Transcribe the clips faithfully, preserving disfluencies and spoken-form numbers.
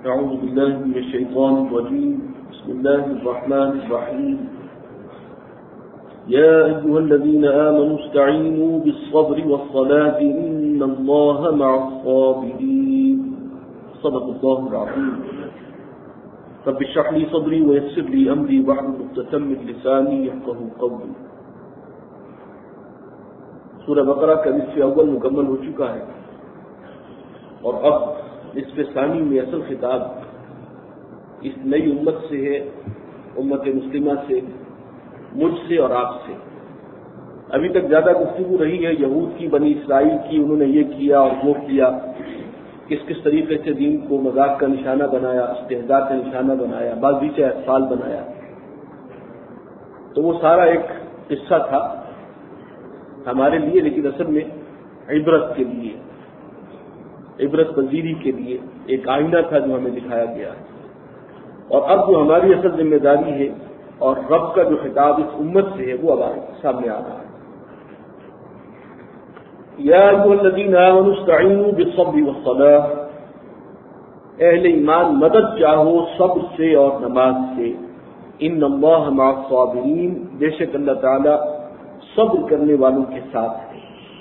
أعوذ بالله من الشيطان الرجيم بسم الله الرحمن الرحيم يا أيها الذين آمنوا استعينوا بالصبر والصلاة إن الله مع الصابرين صدق الله العظيم رب اشرح لي صدري ويسر لي أمري واحلل عقدة من لساني يفقهوا قولي. سورہ بقرہ کا نصف اول مکمل ہو چکا ہے اور اب نصف ثانی میں اصل خطاب اس نئی امت سے ہے، امت مسلمہ سے، مجھ سے اور آپ سے. ابھی تک زیادہ گفتگو رہی ہے یہود کی، بنی اسرائیل کی، انہوں نے یہ کیا اور وہ کیا، کس کس طریقے سے دین کو مذاق کا نشانہ بنایا، استہزاء کا نشانہ بنایا، باغیچہ اطفال بنایا. تو وہ سارا ایک قصہ تھا ہمارے لیے، لیکن اصل میں عبرت کے لیے، عبرت پذیری کے لیے ایک آئینہ تھا جو ہمیں دکھایا گیا ہے. اور اب جو ہماری اصل ذمہ داری ہے اور رب کا جو خطاب اس امت سے ہے وہ اب سامنے آ رہا ہے. یا ایھا الذین آمنوا استعینوا بالصبر والصلاۃ، اہل ایمان مدد چاہو صبر سے اور نماز سے. ان اللہ مع الصابرین، بے شک اللہ تعالی صبر کرنے والوں کے ساتھ ہے.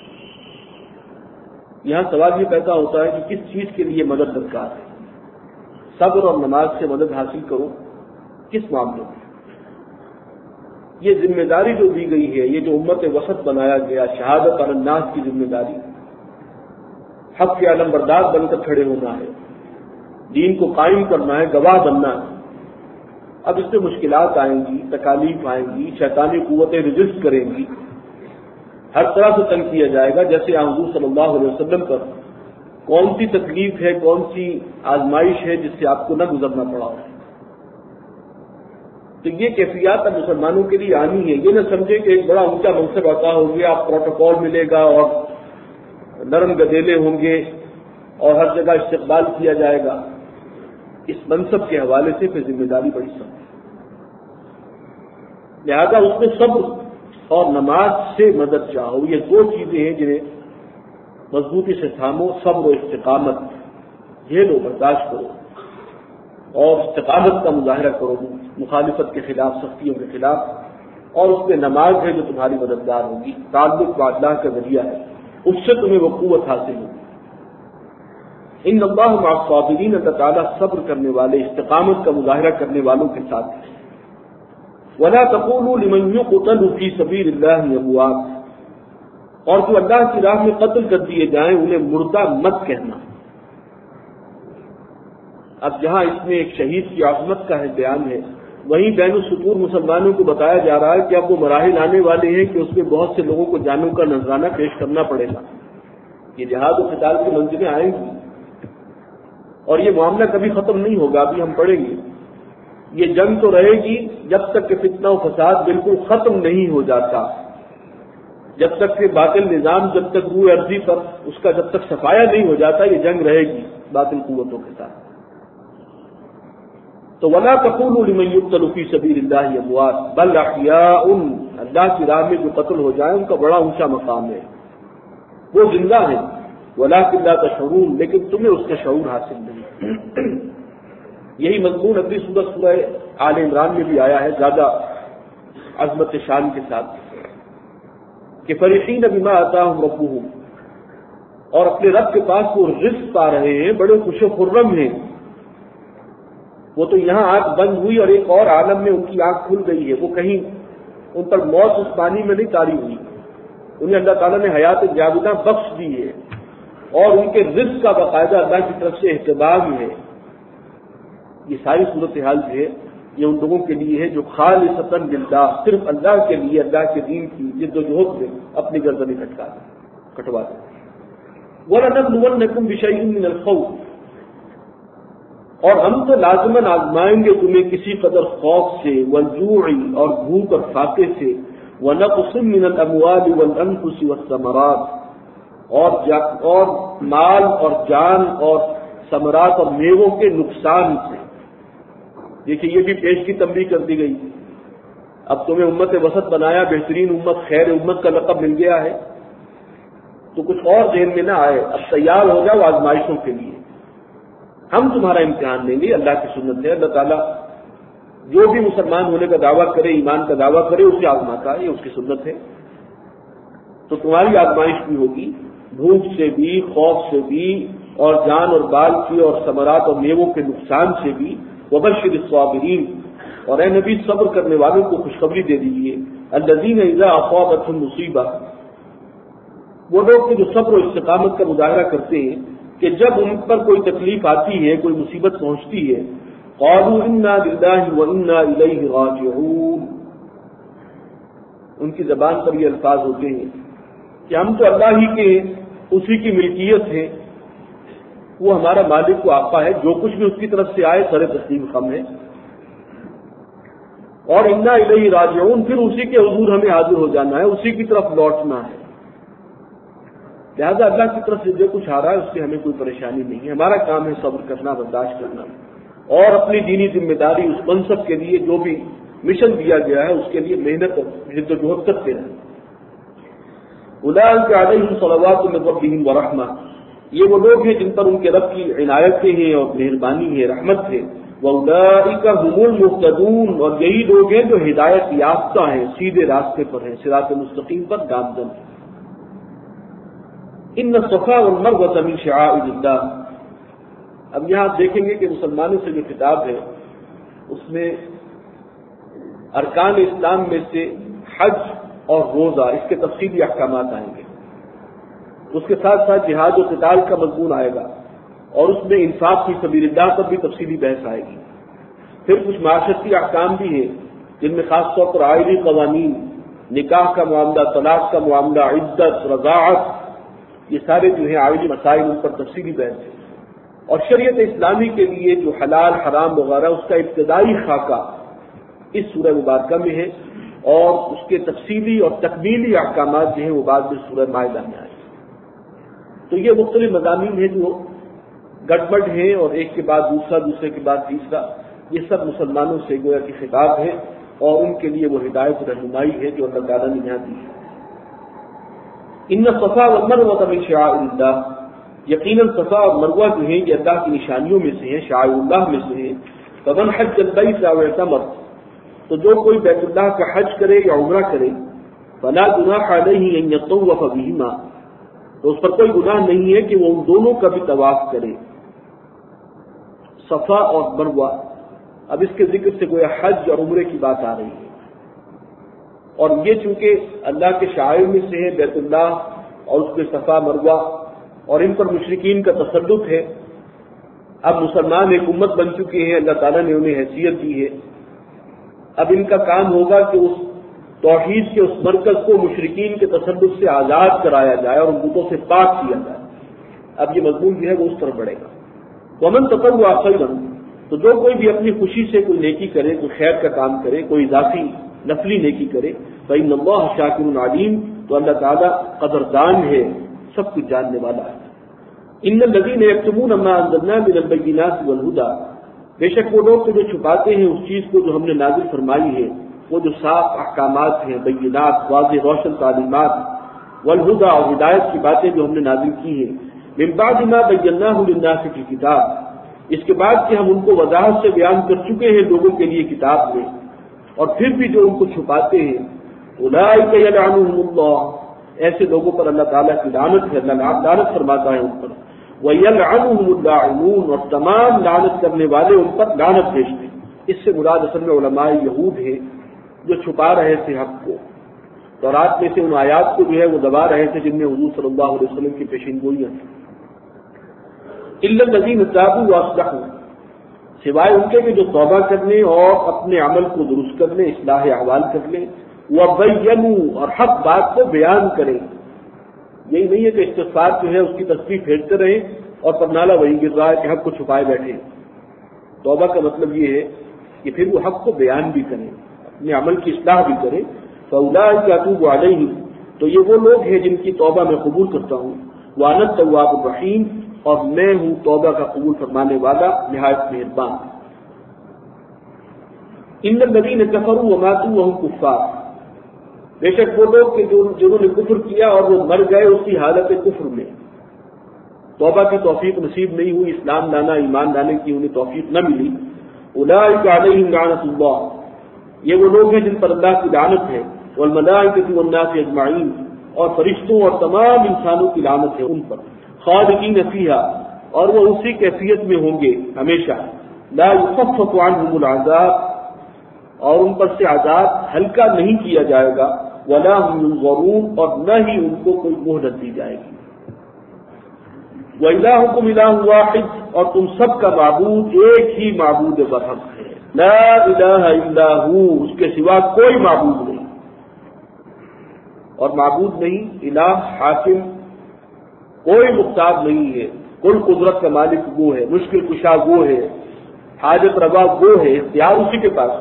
یہاں سوال یہ پیدا ہوتا ہے کہ کس چیز کے لیے مدد درکار ہے؟ صبر اور نماز سے مدد حاصل کرو کس معاملے میں؟ یہ ذمہ داری جو دی گئی ہے، یہ جو امت وسط بنایا گیا، شہادت علی الناس کی ذمہ داری، حق کے علم بردار بن کر کھڑے ہونا ہے، دین کو قائم کرنا ہے، گواہ بننا ہے. اب اس میں مشکلات آئیں گی، تکالیف آئیں گی، شیطانی قوتیں رجسٹ کریں گی، ہر طرح سے تنگ کیا جائے گا. جیسے حضور صلی اللہ علیہ وسلم پر کون سی تکلیف ہے، کون سی آزمائش ہے جس سے آپ کو نہ گزرنا پڑا ہو. تو یہ کیفیات اب مسلمانوں کے لیے آنی ہے. یہ نہ سمجھے کہ ایک بڑا اونچا منصب عطا ہو گیا، پروٹوکول ملے گا اور نرم گدیلے ہوں گے اور ہر جگہ استقبال کیا جائے گا. اس منصب کے حوالے سے پھر ذمہ داری بڑی سخت ہے. لہذا اس میں صبر اور نماز سے مدد چاہو. یہ دو چیزیں ہیں جنہیں مضبوطی سے تھامو. صبر و استقامت، جھیلو، برداشت کرو اور استقامت کا مظاہرہ کرو مخالفت کے خلاف، سختیوں کے خلاف. اور اس میں نماز ہے جو تمہاری مددگار ہوگی، تعلق با اللہ کا ذریعہ ہے، اس سے تمہیں وہ قوت حاصل ہوگی. ان اللہ مع الصابرین، اللہ تعالیٰ صبر کرنے والے، استقامت کا مظاہرہ کرنے والوں کے ساتھ ہے. وَلَا تَقُولُوا لِمَنْ يُقْتَلُ فِي سَبِيلِ اللَّهِ أَمْوَاتٌ، اور جو اللہ کی راہ میں قتل کر دیے جائیں انہیں مردہ مت کہنا. اب جہاں اس میں ایک شہید کی عظمت کا ہے بیان ہے، وہیں بین السطور مسلمانوں کو بتایا جا رہا ہے کہ اب وہ مراحل آنے والے ہیں کہ اس میں بہت سے لوگوں کو جانوں کا نذرانہ پیش کرنا پڑے گا. یہ جہاد و قتال کی منزلیں آئیں گی اور یہ معاملہ کبھی ختم نہیں ہوگا. ابھی ہم پڑھیں گے یہ جنگ تو رہے گی جب تک کہ فتنہ و فساد بالکل ختم نہیں ہو جاتا، جب تک کہ باطل نظام، جب تک روح عرضی پر اس کا جب تک صفایا نہیں ہو جاتا، یہ جنگ رہے گی باطل قوتوں کے ساتھ. تو وَلَا تَقُولُوا لِمَنْ يُقْتَلُ فِي سَبِيلِ اللَّهِ أَمْوَاتٌ بَلْ أَحْيَاءٌ، اللہ کی راہ میں جو قتل ہو جائے ان کا بڑا اونچا مقام ہے، وہ زندہ ہے. وَلَٰكِن لَا تَشْعُرُونَ، لیکن تمہیں اس کا شعور حاصل نہیں. یہی مضمون اگلی سورہ سورہ آل عمران میں بھی آیا ہے زیادہ عظمت شان کے ساتھ کہ فرحین بما آتاہم ربہم، اور اپنے رب کے پاس وہ رزق پا رہے ہیں، بڑے خوش و خرم ہیں. وہ تو یہاں آنکھ بند ہوئی اور ایک اور عالم میں ان کی آنکھ کھل گئی ہے. وہ کہیں ان پر موت اس پانی میں نہیں طاری ہوئی، انہیں اللہ تعالیٰ نے حیات جاودہ بخش دی ہے اور ان کے رزق کا باقاعدہ اللہ کی طرف سے اہتمام ہے. یہ ساری صورتحال جو ہے یہ ان لوگوں کے لیے ہے جو خالصتاً للہ، صرف اللہ کے لیے، اللہ کے دین کی جد و جہد میں اپنی گردنیں کٹوا دیں کٹوا دیں وَلَنَبْلُوَنَّكُمْ بِشَيْءٍ مِّنَ الْخَوْفِ، اور ہم تو لازماً آزمائیں گے تمہیں کسی قدر خوف سے، وَالْجُوعِ، اور بھوک اور فاقے سے، وَنَقْصٍ مِّنَ الْأَمْوَالِ وَالْأَنفُسِ وَالثَّمَرَاتِ، اور اور مال اور جان اور ثمرات اور میووں کے نقصان سے. دیکھیے یہ بھی پیش کی تنبیہ کر دی گئی. اب تمہیں امت وسط بنایا، بہترین امت، خیر امت کا لقب مل گیا ہے، تو کچھ اور ذہن میں نہ آئے، اب تیار ہو جاؤ آزمائشوں کے لیے. ہم تمہارا امتحان لیں گے، اللہ کی سنت ہے۔ اللہ تعالیٰ جو بھی مسلمان ہونے کا دعویٰ کرے، ایمان کا دعویٰ کرے، اسے آزماتا ہے، یہ اس کی سنت ہے۔ تو تمہاری آزمائش بھی ہوگی، بھوک سے بھی، خوف سے بھی، اور جان اور بال کی اور ثمرات اور میووں کے نقصان سے بھی۔ وبشر الصابرین، اور اے نبی صبر کرنے والوں کو خوشخبری دے دیجیے۔ الذین اذا اصابتهم مصیبہ، وہ لوگ کہ جو صبر و استقامت کا مظاہرہ کرتے ہیں کہ جب ان پر کوئی تکلیف آتی ہے، کوئی مصیبت پہنچتی ہے، قالوا انا للہ وانا الیہ راجعون، ان کی زبان پر یہ الفاظ ہوتے ہیں کہ ہم تو اللہ ہی کے، اسی کی ملکیت ہے، وہ ہمارا مالک و آقا ہے، جو کچھ بھی اس کی طرف سے آئے سر تسلیم خم ہے، اور انا الیہ راجعون، پھر اسی کے حضور ہمیں حاضر ہو جانا ہے، اسی کی طرف لوٹنا ہے۔ لہذا اللہ کی طرف سے جو کچھ آ رہا ہے اس سے ہمیں کوئی پریشانی نہیں ہے، ہمارا کام ہے صبر کرنا، برداشت کرنا، اور اپنی دینی ذمہ داری، اس منصب کے لیے جو بھی مشن دیا گیا ہے اس کے لیے محنت جد و جہد کرتے رہیں۔ اولئک علیہم صلوات من ربہم ورحمہ، یہ وہ لوگ ہیں جن پر ان کے رب کی عنایتیں ہیں اور مہربانی ہے، رحمت ہے۔ واولئک هم المهتدون، اور یہی لوگ ہیں جو ہدایت یافتہ ہیں، سیدھے راستے پر ہیں، صراط مستقیم پر گامزن ہیں۔ ان الصفا والمروہ من شعائر اللہ، اب یہاں دیکھیں گے کہ مسلمانوں سے جو کتاب ہے اس میں ارکان اسلام میں سے حج اور روزہ، اس کے تفصیلی احکامات آئیں گے، اس کے ساتھ ساتھ جہاد و قتال کا مضمون آئے گا، اور اس میں انفاق فی سبیل اللہ پر بھی تفصیلی بحث آئے گی۔ پھر کچھ معاشرتی احکام بھی ہیں جن میں خاص طور پر آئلی قوانین، نکاح کا معاملہ، طلاق کا معاملہ، عدت، رضاعت، یہ سارے جو ہیں آئلی مسائل، ان پر تفصیلی بحث ہے۔ اور شریعت اسلامی کے لیے جو حلال حرام وغیرہ اس کا ابتدائی خاکہ اس سورہ مبارکہ میں ہے، اور اس کے تفصیلی اور تکمیلی احکامات جو ہیں وہ بعد میں سورہ مائدہ میں آئے۔ تو یہ مختلف مضامین ہیں جو گڑبڑ ہیں، اور ایک کے بعد دوسرا، دوسرے کے بعد تیسرا، یہ سب مسلمانوں سے گویا کہ خطاب ہے، اور ان کے لیے وہ ہدایت و رہنمائی ہے جو اللہ تعالیٰ نے یہاں دی ہے۔ ان الصفا والمروہ من شعائر اللہ، یقیناً صفا اور مروہ جو ہیں یہ اللہ کی نشانیوں میں سے ہیں، شعائر اللہ میں سے ہیں۔ فمن حج البیت او اعتمر، تو جو کوئی بیت اللہ کا حج کرے یا عمرہ کرے، فلا جناح علیہ ان یطوف بہما، تو اس پر کوئی گناہ نہیں ہے کہ وہ ان دونوں کا بھی طواف کرے، صفا اور مروہ۔ اب اس کے ذکر سے گویا حج اور عمرے کی بات آ رہی ہے، اور یہ چونکہ اللہ کے شعائر میں سے ہے بیت اللہ اور اس کے صفا مروہ، اور ان پر مشرکین کا تسلط ہے۔ اب مسلمان ایک امت بن چکے ہیں، اللہ تعالیٰ نے انہیں حیثیت دی ہے، اب ان کا کام ہوگا کہ اس توحید کے اس مرکز کو مشرکین کے تسلط سے آزاد کرایا جائے اور ان بتوں سے پاک کیا جائے۔ اب یہ مضمون جو ہے وہ اس طرف بڑھے گا۔ ومن تطوع خیرا، تو جو کوئی بھی اپنی خوشی سے کوئی نیکی کرے، کوئی خیر کا کام کرے، کوئی اضافی نفلی نیکی کرے، فإن اللہ شاکر علیم، تو اللہ تعالیٰ قدردان ہے، سب کچھ جاننے والا ہے۔ ان الذین یکتمون ما انزلنا من البینات والہدی، بے شک وہ لوگ جو چھپاتے ہیں اس چیز کو جو ہم نے نازل فرمائی ہے، وہ جو صاف احکامات ہیں، بینات، واضح روشن تعلیمات، والہدی، اور ہدایت کی باتیں جو ہم نے نازل کی ہیں، من بعد ما بیناہ للناس فی الکتاب، اس کے بعد کہ ہم ان کو وضاحت سے بیان کر چکے ہیں لوگوں کے لیے کتاب میں، اور پھر بھی جو ان کو چھپاتے ہیں، اولئک یلعنهم اللہ، ایسے لوگوں پر اللہ تعالیٰ کی لعنت ہے، اللہ لعنت فرماتا ہے ان پر، وَيَلْعَنُهُمُ اللَّاعِنُونَ، اور تمام لعنت کرنے والے ان پر لعنت بھیجتے ہیں۔ اس سے مراد اصل میں علماء یہود ہے جو چھپا رہے تھے حق کو، تورات میں سے ان آیات کو جو ہے وہ دبا رہے تھے جن میں حضور صلی اللہ علیہ وسلم کی پیشین گوئیاں تھیں۔ إِلَّا الَّذِينَ تَابُوا وَأَصْلَحُوا، سوائے ان کے کہ جو توبہ کر لیں اور اپنے عمل کو درست کر لیں، اصلاح احوال کر لیں، وَبَيَّنُوا، اور حق بات کو بیان کریں۔ یہی نہیں ہے کہ استغفار جو ہے اس کی تسبیح پھیرتے رہیں اور پرنالہ وہی گر رہا ہے کہ حق کو چھپائے بیٹھے۔ توبہ کا مطلب یہ ہے کہ پھر وہ حق کو بیان بھی کریں، اپنے عمل کی اصلاح بھی کریں۔ فَأُولَٰئِکَ أَتُوبُ عَلَيْهِمْ، تو یہ وہ لوگ ہیں جن کی توبہ میں قبول کرتا ہوں۔ وَأَنَا التَّوَّابُ الرَّحِيمُ، اور میں ہوں توبہ کا قبول فرمانے والا، نہایت مہربان۔ إِنَّ الَّذِينَ كَفَرُوا وَمَاتُوا وَهُمْ كُفَّارٌ، بے شک وہ لوگ کہ جنہوں نے کفر کیا اور وہ مر گئے اسی حالت کفر میں، تو توبہ کی توفیق نصیب نہیں ہوئی، اسلام لانا ایمان لانے کی انہیں توفیق نہ ملی، اولئک علیہم لعنۃ اللہ، یہ وہ لوگ ہیں جن پر اللہ کی لعنت ہے، والملائکۃ والناس اجمعین، اور فرشتوں اور تمام انسانوں کی لعنت ہے ان پر، خالدین فیہا، اور وہ اسی کیفیت میں ہوں گے ہمیشہ، لا یخفف عنہم العذاب، اور ان پر سے عذاب ہلکا نہیں کیا جائے گا، ولا هم ينظرون، اور نہ ہی ان کو کوئی مہلت دی جائے گی۔ وَإِلَٰهُكُمْ إِلَٰهٌ وَاحِدٌ، اور تم سب کا معبود ایک ہی معبود برحق ہے، لا الہ الا ہو، اس کے سوا کوئی معبود نہیں، اور معبود نہیں الہ حاکم، کوئی مختار نہیں ہے، کل قدرت کا مالک وہ ہے، مشکل کشا وہ ہے، حاجت روا وہ ہے، اختیار اسی کے پاس،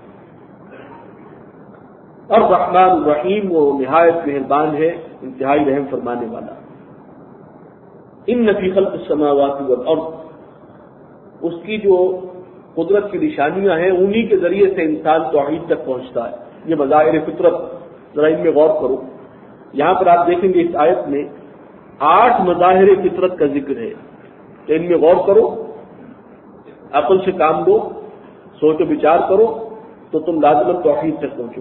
اور الرحمن الرحیم، وہ نہایت مہربان ہے، انتہائی رحم فرمانے والا۔ ان فی خلق السماوات والارض، اس کی جو قدرت کی نشانیاں ہیں انہی کے ذریعے سے انسان توحید تک پہنچتا ہے، یہ مظاہر فطرت، ذرا ان میں غور کرو۔ یہاں پر آپ دیکھیں گے اس آیت میں آٹھ مظاہر فطرت کا ذکر ہے، تو ان میں غور کرو، عقل سے کام لو، سوچ و بچار کرو، تو تم لازماً توحید تک پہنچو۔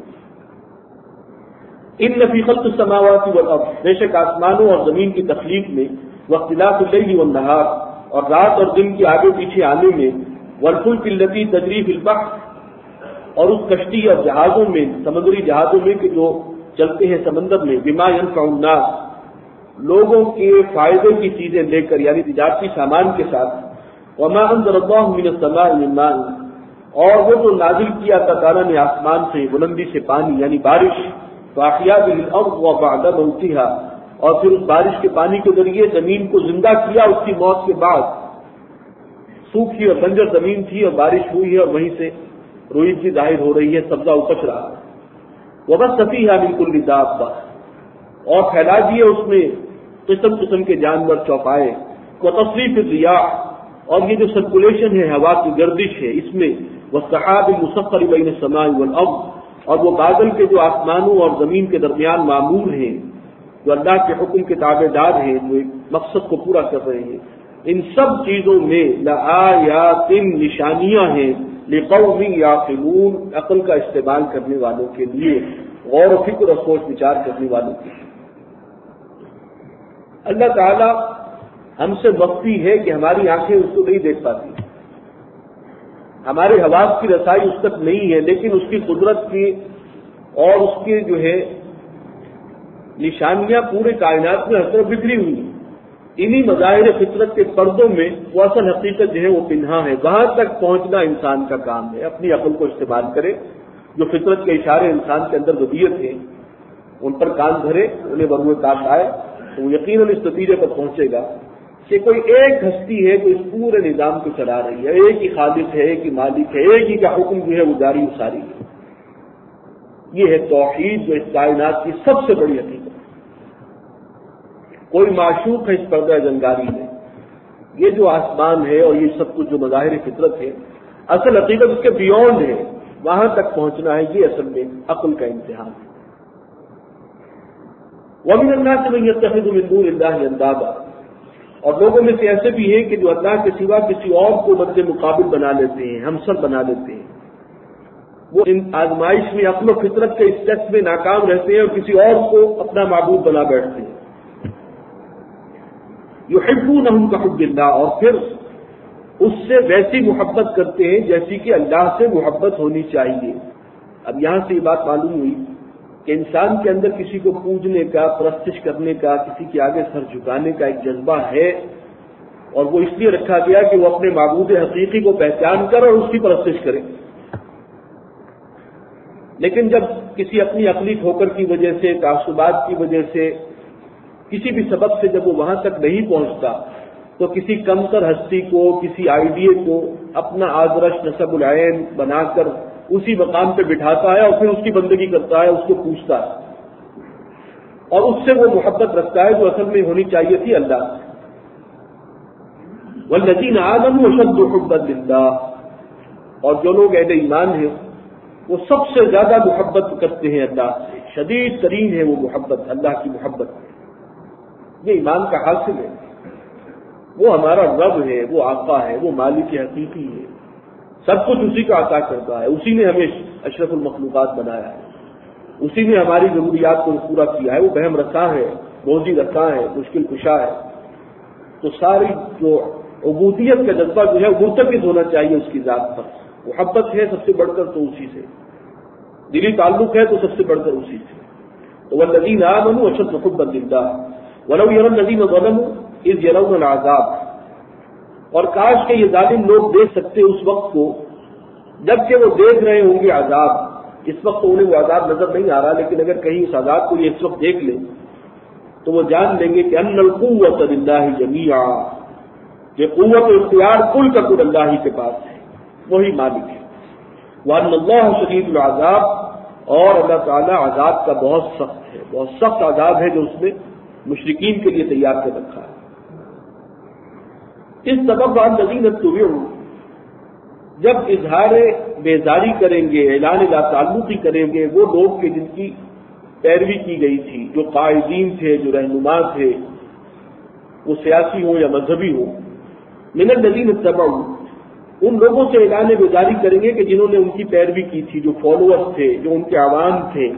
ان فی خلق السماوات والارض، بے شک آسمانوں اور زمین کی تخلیق میں، واختلاف اللیل والنہار، اور رات اور دن کے آگے پیچھے آنے میں، والفلک التی تجری فی البحر، اور اس کشتی اور جہازوں میں، سمندری جہازوں میں کہ جو چلتے ہیں سمندر میں، بما ینفع الناس، لوگوں کے فائدے کی چیزیں لے کر، یعنی تجارتی سامان کے ساتھ، وما انزل اللہ من السماء من ماء، اور وہ جو نازل کیا اللہ تعالیٰ نے آسمان سے بلندی سے پانی یعنی بارش، فاحیا به الارض وبعد موتها، اور پھر اس بارش کے پانی کے ذریعے زمین کو زندہ کیا اس کی موت کے بعد، سوکھی اور بنجر زمین تھی اور بارش ہوئی ہے اور وہیں سے روئیدگی ظاہر ہو رہی ہے، سبزہ اپج رہا ہے، وبث فیہا من کل دابہ، اور پھیلا دیے اس میں قسم قسم کے جانور چوپائے، وتصریف الریاح، اور یہ جو سرکولیشن ہے ہوا کی گردش ہے اس میں، والسحاب المسخر بین السماء والارض، اور وہ بادل کے جو آسمانوں اور زمین کے درمیان معمور ہیں، جو اللہ کے حکم کے تابع دار ہیں، جو ایک مقصد کو پورا کر رہے ہیں، ان سب چیزوں میں لآیات، نشانیاں ہیں، لقوم یعقلون، عقل کا استعمال کرنے والوں کے لیے، غور و فکر اور سوچ وچار کرنے والوں کے لیے۔ اللہ تعالی ہم سے مخفی ہے کہ ہماری آنکھیں اس کو نہیں دیکھ پاتی، ہمارے حواس کی رسائی اس تک نہیں ہے، لیکن اس کی قدرت کی اور اس کی جو ہے نشانیاں پورے کائنات میں ہر طرف بکھری ہوئی ہیں۔ انہی مظاہر فطرت کے پردوں میں وہ اصل حقیقت جو ہے وہ پنہا ہے، وہاں تک پہنچنا انسان کا کام ہے۔ اپنی عقل کو استعمال کرے، جو فطرت کے اشارے انسان کے اندر ودیت ہیں ان پر کان دھرے، انہیں بروئے کاش آئے، تو وہ یقیناً اس نتیجے پر پہنچے گا کہ کوئی ایک ہستی ہے جو اس پورے نظام کو چلا رہی ہے، ایک ہی خالق ہے، ایک ہی مالک ہے، ایک ہی کا حکم جو ہے وہ جاری و ساری ہے۔ یہ ہے توحید، جو اس کائنات کی سب سے بڑی حقیقت ہے۔ کوئی معشوق ہے اس پردہ زنگاری میں، یہ جو آسمان ہے اور یہ سب کچھ جو مظاہر فطرت ہے، اصل حقیقت اس کے بیونڈ ہے، وہاں تک پہنچنا ہے، یہ اصل میں عقل کا امتحان ہے۔ وَمِنَ النَّاسِ مَن يَتَّخِذُ مِن دُونِ اللَّهِ أَندَادًا، اور لوگوں میں سے ایسے بھی ہیں کہ جو اللہ کے سوا کسی اور کو مد مقابل بنا لیتے ہیں، ہمسر بنا لیتے ہیں، وہ ان آزمائش میں عقل و فطرت کے اس ٹیسٹ میں ناکام رہتے ہیں اور کسی اور کو اپنا معبود بنا بیٹھتے ہیں۔ یحبونہم کحب اللہ، اور پھر اس سے ویسی محبت کرتے ہیں جیسی کہ اللہ سے محبت ہونی چاہیے۔ اب یہاں سے یہ بات معلوم ہوئی کہ انسان کے اندر کسی کو پوجنے کا، پرستش کرنے کا، کسی کے آگے سر جھکانے کا ایک جذبہ ہے، اور وہ اس لیے رکھا گیا کہ وہ اپنے معبود حقیقی کو پہچان کر اور اس کی پرستش کرے۔ لیکن جب کسی اپنی عقلی ٹھوکر کی وجہ سے، تعصبات کی وجہ سے، کسی بھی سبب سے جب وہ وہاں تک نہیں پہنچتا، تو کسی کمتر ہستی کو، کسی آئیڈیے کو اپنا آدرش نصب العین بنا کر اسی مقام پہ بٹھاتا ہے اور پھر اس کی بندگی کرتا ہے، اس کو پوچھتا ہے اور اس سے وہ محبت رکھتا ہے جو اصل میں ہونی چاہیے تھی اللہ سے۔ والذین آمنوا اشد حبا للہ، اور جو لوگ اہل ایمان ہیں وہ سب سے زیادہ محبت کرتے ہیں اللہ سے، شدید ترین ہے وہ محبت، اللہ کی محبت، یہ ایمان کا حاصل ہے۔ وہ ہمارا رب ہے، وہ آقا ہے، وہ مالک حقیقی ہے، سب کچھ اسی کا عطا کرتا ہے، اسی نے ہمیں اشرف المخلوقات بنایا ہے، اسی نے ہماری ضروریات کو پورا کیا ہے، وہ بہم رساں ہے، روزی رساں ہے، مشکل کشا ہے۔ تو ساری جو عبودیت کا جذبہ جو ہے وہ مرتکز ہونا چاہیے اس کی ذات پر۔ محبت ہے سب سے بڑھ کر تو اسی سے، دلی تعلق ہے تو سب سے بڑھ کر اسی سے۔ تو والذین آمنوا اشد حبا للہ ولو یری الذین ظلموا اذ یرون العذاب، اور کاش کہ یہ ظالم لوگ دیکھ سکتے اس وقت کو جبکہ وہ دیکھ رہے ہوں گے عذاب۔ اس وقت تو انہیں وہ عذاب نظر نہیں آ رہا، لیکن اگر کہیں اس عذاب کو یہ اس وقت دیکھ لیں تو وہ جان لیں گے کہ ان القوۃ للہ جمیعا، یہ قوت و اختیار کل کا کل اللہ ہی کے پاس ہے، وہی مالک ہے۔ وان اللہ شدید العذاب، اور اللہ تعالیٰ عذاب کا بہت سخت ہے، بہت سخت عذاب ہے جو اس نے مشرکین کے لیے تیار کر رکھا ہے۔ اس سبب الذین اتبعوا، جب اظہار بیزاری کریں گے، اعلان لا تعلقی کریں گے وہ لوگ کہ جن کی پیروی کی گئی تھی، جو قائدین تھے، جو رہنما تھے، وہ سیاسی ہوں یا مذہبی ہوں، من الذین اتبعوا، ان لوگوں سے اعلان بیزاری کریں گے کہ جنہوں نے ان کی پیروی کی تھی، جو فالوورز تھے، جو ان کے عوام تھے۔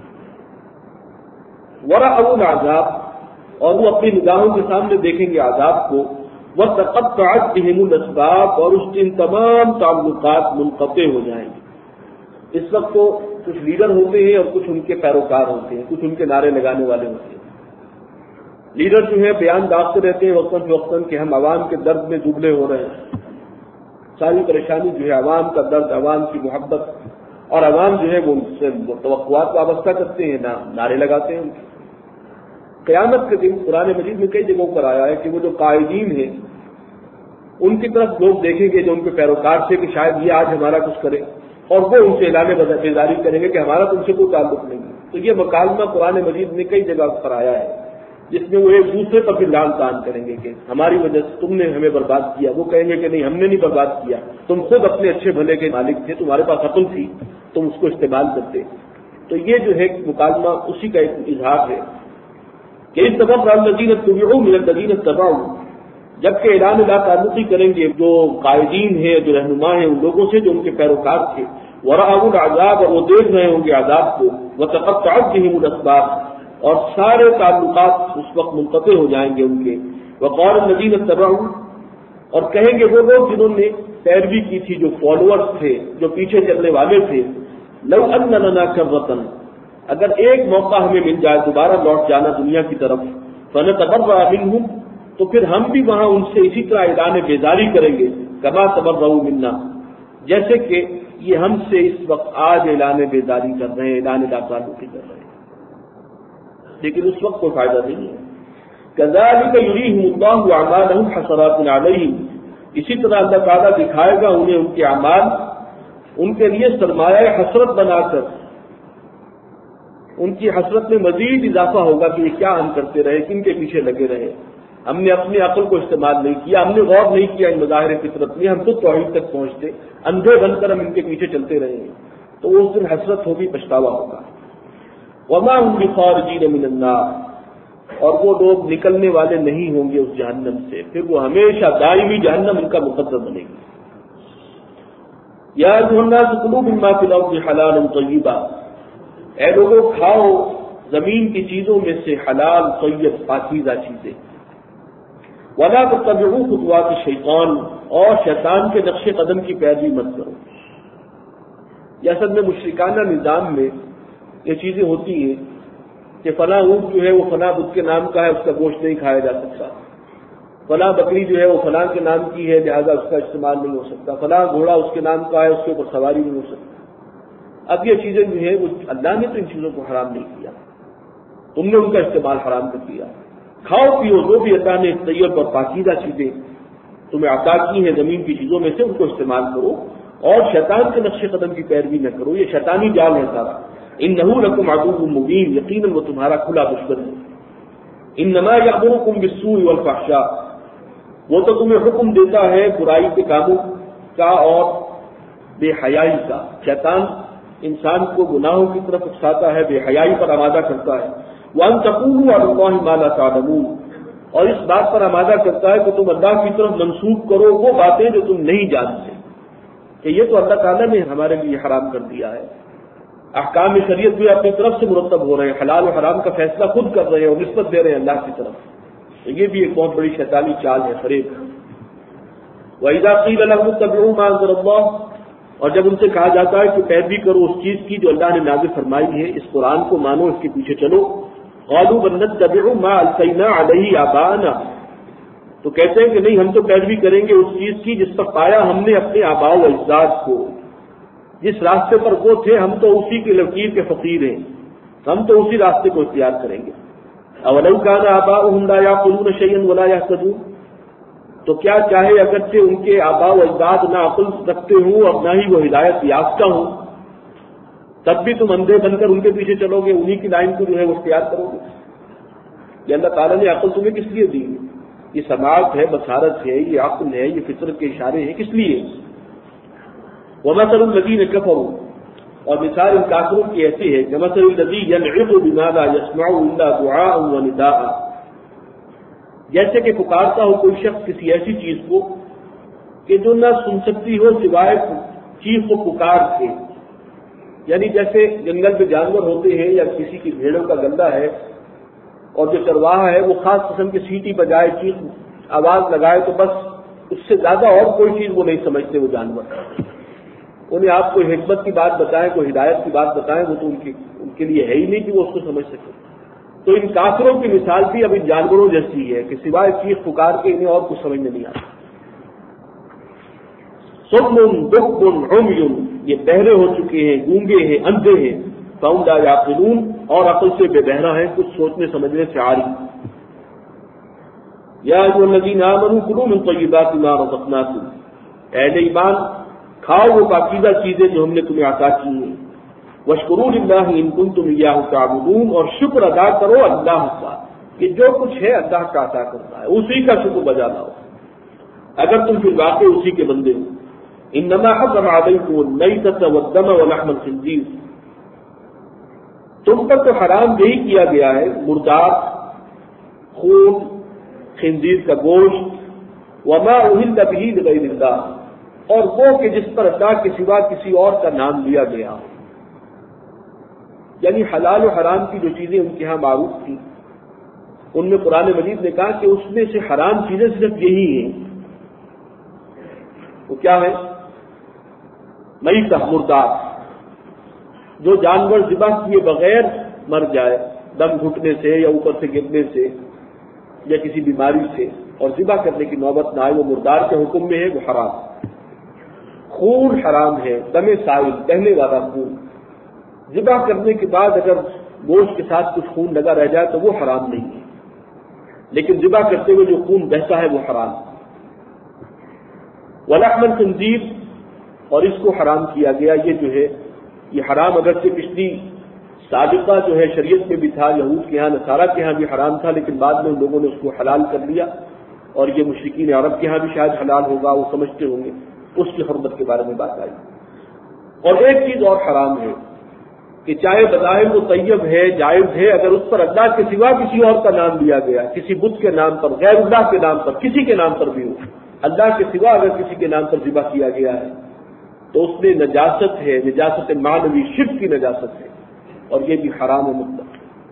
ورأوا العذاب، اور وہ اپنی نگاہوں کے سامنے دیکھیں گے عذاب کو۔ وتقطعت بهم الاسباب، اور اس کے تمام تعلقات منقطع ہو جائیں گے۔ اس وقت تو کچھ لیڈر ہوتے ہیں اور کچھ ان کے پیروکار ہوتے ہیں، کچھ ان کے نعرے لگانے والے ہوتے ہیں۔ لیڈر جو ہے بیان داغتے رہتے ہیں وقتاً فوقتاً کہ ہم عوام کے درد میں ڈوبلے ہو رہے ہیں، ساری پریشانی جو ہے عوام کا درد، عوام کی محبت، اور عوام جو ہے وہ ان سے توقعات وابستہ کرتے ہیں، نعرے لگاتے ہیں ان کے۔ قیامت کے دن قرآن مجید میں کئی جگہوں پر آیا ہے کہ وہ جو قائدین ہیں ان کی طرف لوگ دیکھیں گے جو ان کے پیروکار تھے کہ شاید یہ آج ہمارا کچھ کرے، اور وہ ان سے اعلان بیزاری کریں گے کہ ہمارا تم سے کوئی تعلق نہیں ہے۔ تو یہ مکالمہ قرآن مجید میں کئی جگہ پر آیا ہے جس میں وہ ایک دوسرے پر بھی لعن طعن کریں گے کہ ہماری وجہ سے تم نے ہمیں برباد کیا، وہ کہیں گے کہ نہیں ہم نے نہیں برباد کیا، تم خود اپنے اچھے بھلے کے مالک تھے، تمہارے پاس عقل تھی، تم اس کو استعمال کرتے۔ تو یہ جو ہے مکالمہ اسی کا ایک اظہار ہے کہ اس سبب الذین اتبعوا من الذین اتبعوا، جبکہ اعلان لا تعلقی کریں گے جو قائدین ہیں، جو رہنما ہیں ان لوگوں سے جو ان کے پیروکار تھے۔ ورأوا العذاب، اور وہ دیکھ رہے ہوں گے عذاب کو۔ وتقطعت بهم الاسباب، اور سارے تعلقات اس وقت منقطع ہو جائیں گے ان کے۔ وقال الذین اتبعوا، اور کہیں گے وہ لوگ جنہوں نے پیروی کی تھی، جو فالوورز تھے، جو پیچھے چلنے والے تھے، لو ان لنا کرۃ، اگر ایک موقع ہمیں مل جائے دوبارہ لوٹ جانا دنیا کی طرف، فنتبرأ منہم، تو پھر ہم بھی وہاں ان سے اسی طرح اعلان بیزاری کریں گے، کما تبرؤوا منا، جیسے کہ یہ ہم سے اس وقت آج اعلان بیزاری کر رہے ہیں، اعلان لا تعلقی کر رہے ہیں، لیکن اس وقت کوئی فائدہ نہیں ہے۔ کذالک یریہم اللہ اعمالہم حسرات علیہم، اسی طرح اللہ تعالیٰ دکھائے گا انہیں ان کے اعمال ان کے لیے سرمایہ حسرت بنا کر، ان کی حسرت میں مزید اضافہ ہوگا کہ یہ کیا ہم کرتے رہے، کن کے پیچھے لگے رہے، ہم نے اپنی عقل کو استعمال نہیں کیا، ہم نے غور نہیں کیا ان مظاہر فطرت میں، ہم خود توحید تک پہنچتے، اندھے بن کر ہم ان کے پیچھے چلتے رہے ہیں۔ تو اس دن حسرت ہوگی، پچھتاوا ہوگا۔ وما هم بخارجین من النار، اور وہ لوگ نکلنے والے نہیں ہوں گے اس جہنم سے، پھر وہ ہمیشہ دائمی جہنم ان کا مقدر بنے گی۔ یا ایھا الناس کلوا مما فی الارض حلالا طیبا، اے لوگوں کھاؤ زمین کی چیزوں میں سے حلال طیب پاکیزہ چیزیں، ولا تتبعوا خطوات الشیطان، اور شیطان کے نقش قدم کی پیروی مت کرو۔ یہ اصل میں مشرکانہ نظام میں یہ چیزیں ہوتی ہیں کہ فلاں اونٹ جو ہے وہ فلاں بت کے نام کا ہے، اس کا گوشت نہیں کھایا جا سکتا، فلاں بکری جو ہے وہ فلاں کے نام کی ہے لہذا اس کا استعمال نہیں ہو سکتا، فلاں گھوڑا اس کے نام کا ہے اس کے اوپر سواری نہیں ہو سکتی۔ اب یہ چیزیں جو ہے وہ اللہ نے تو ان چیزوں کو حرام نہیں کیا، تم نے ان کا استعمال حرام کر دیا۔ کھاؤ پیو جو بھی اللہ نے طیب اور پاکیزہ چیزیں تمہیں عطا کی ہیں زمین کی چیزوں میں سے، ان کو استعمال کرو، اور شیطان کے نقش قدم کی پیروی نہ کرو، یہ شیطانی جال ہے سارا۔ انہ لکم عدو مبین، یقیناً وہ تمہارا کھلا دشمن ہے۔ انما یأمرکم بالسوء والفحشاء، وہ تو تمہیں حکم دیتا ہے برائی کے کاموں کا اور بے حیائی کا۔ شیطان انسان کو گناہوں کی طرف اکساتا ہے، بے حیائی پر آمادہ کرتا ہے۔ وان تقولوا علی اللہ ما لا تعلمون، اور اس بات پر آمادہ کرتا ہے کہ تم اللہ کی طرف منسوخ کرو وہ باتیں جو تم نہیں جانتے، کہ یہ تو اللہ تعالیٰ نے ہمارے لیے حرام کر دیا ہے۔ احکام شریعت بھی اپنی طرف سے مرتب ہو رہے ہیں، حلال و حرام کا فیصلہ خود کر رہے ہیں اور نسبت دے رہے ہیں اللہ کی طرف، تو یہ بھی ایک بہت بڑی شیطانی چال ہے، فریب ہے۔ وَإِذَا قِيلَ لَهُمُ اتَّبِعُوا مَا أَنزَلَ اللَّهُ، اور جب ان سے کہا جاتا ہے کہ پیروی کرو اس چیز کی جو اللہ نے نازل فرمائی ہے، اس قرآن کو مانو، اس کے پیچھے چلو، قَالُوا بَلْ نَتَّبِعُ مَا أَلْفَيْنَا عَلَيْهِ آبَاءَنَا، تو کہتے ہیں کہ نہیں، ہم تو پیروی کریں گے اس چیز کی جس پر پایا ہم نے اپنے آباء و اجداد کو، جس راستے پر وہ تھے ہم تو اسی کے لکیر کے فقیر ہیں، ہم تو اسی راستے کو اختیار کریں گے۔ اولو کان آباؤہم لا یعقلون شیئا ولا یہتدون، تو کیا چاہے اگرچہ ان کے آباء و اجداد نہ عقل رکھتے ہوں اور نہ ہی وہ ہدایت یافتہ ہوں، تب بھی تم اندھے بن کر ان کے پیچھے چلو گے، انہی کی لائن کو جو ہے وہ اختیار کرو گے۔ یہ اللہ تعالیٰ نے عقل تمہیں کس لیے دی؟ یہ سماعت ہے، بصارت ہے، یہ عقل ہے، یہ فطرت کے اشارے ہیں، کس لیے؟ وَمَثَلُ الَّذِينَ كَفَرُوا، اور مثال ان کافروں کی ایسی ہے کہ مثل الذی ينعق بما لا يسمع الا دعاء ونداء، جیسے کہ پکارتا ہو کوئی شخص کسی ایسی چیز کو کہ جو نہ سن سکتی ہو سوائے چیخ و پکار کے، یعنی جیسے جنگل میں جانور ہوتے ہیں یا کسی کی بھیڑوں کا گندا ہے اور جو چرواہا ہے وہ خاص قسم کی سیٹی بجائے، چیخ آواز لگائے تو بس اس سے زیادہ اور کوئی چیز وہ نہیں سمجھتے وہ جانور، انہیں آپ کوئی حکمت کی بات بتائیں، کوئی ہدایت کی بات بتائیں، وہ تو ان کی ان کے لیے ہے ہی نہیں کہ وہ اس کو سمجھ سکے۔ تو ان کافروں کی مثال بھی اب ان جانوروں جیسی ہے کہ سوائے چیخ پکار کے انہیں اور کچھ سمجھ میں نہیں آتا۔ صم بکم عمی، یہ بہرے ہو چکے ہیں، گونگے ہیں، اندھے ہیں، فهم لا یعقلون، اور عقل سے بے بہرا ہیں، کچھ سوچنے سمجھنے سے عاری۔ یا ایھا الذین آمنوا کلوا من طیبات ما رزقناکم، اہل ایمان کھاؤ وہ پاکیزہ چیزیں جو ہم نے تمہیں عطا کی ہیں، واشکروا للہ ان کنتم ایاہ تعبدون، اور شکر ادا کرو اللہ کا کہ جو کچھ ہے اللہ کا عطا کرتا ہے، اسی کا شکر بجا لاؤ اگر تم پھر واقعی اسی کے بندے ہو۔ انما حرم علیکم المیتۃ والدم ولحم الخنزیر، تم پر تو حرام یہی کیا گیا ہے مردار، خون، خنزیر کا گوشت، وما اہل بہ لغیر اللہ، اور وہ کہ جس پر اللہ کے سوا کسی اور کا نام لیا گیا ہو، یعنی حلال و حرام کی جو چیزیں ان کے ہاں معروف تھیں ان میں قرآن مجید نے کہا کہ اس میں سے حرام چیزیں صرف یہی ہیں، وہ کیا ہے؟ میتہ، مردار، جو جانور ذبح کیے بغیر مر جائے، دم گھٹنے سے یا اوپر سے گرنے سے یا کسی بیماری سے، اور ذبح کرنے کی نوبت نہ آئے، وہ مردار کے حکم میں ہے، وہ حرام۔ خون حرام ہے، دم سائل، بہنے والا خون، ذبح کرنے کے بعد اگر گوشت کے ساتھ کچھ خون لگا رہ جائے تو وہ حرام نہیں ہے، لیکن ذبح کرتے ہوئے جو خون بہتا ہے وہ حرام۔ ولحم الخنزیر، اور اس کو حرام کیا گیا، یہ جو ہے یہ حرام اگرچہ پچھلی سابقہ جو ہے شریعت میں بھی تھا، یہود کے ہاں نصارہ کے ہاں بھی حرام تھا، لیکن بعد میں ان لوگوں نے اس کو حلال کر لیا، اور یہ مشرکین عرب کے ہاں بھی شاید حلال ہوگا، وہ سمجھتے ہوں گے، اس کی حرمت کے بارے میں بات آئی۔ اور ایک چیز اور حرام ہے کہ چاہے بظاہر وہ طیب ہے، جائز ہے، اگر اس پر اللہ کے سوا کسی اور کا نام لیا گیا، کسی بت کے نام پر، غیر اللہ کے نام پر، کسی کے نام پر بھی ہو، اللہ کے سوا اگر کسی کے نام پر ذبح کیا گیا ہے تو اس میں نجاست ہے، نجاست معنوی، شرک کی نجاست ہے، اور یہ بھی حرام و مطلق۔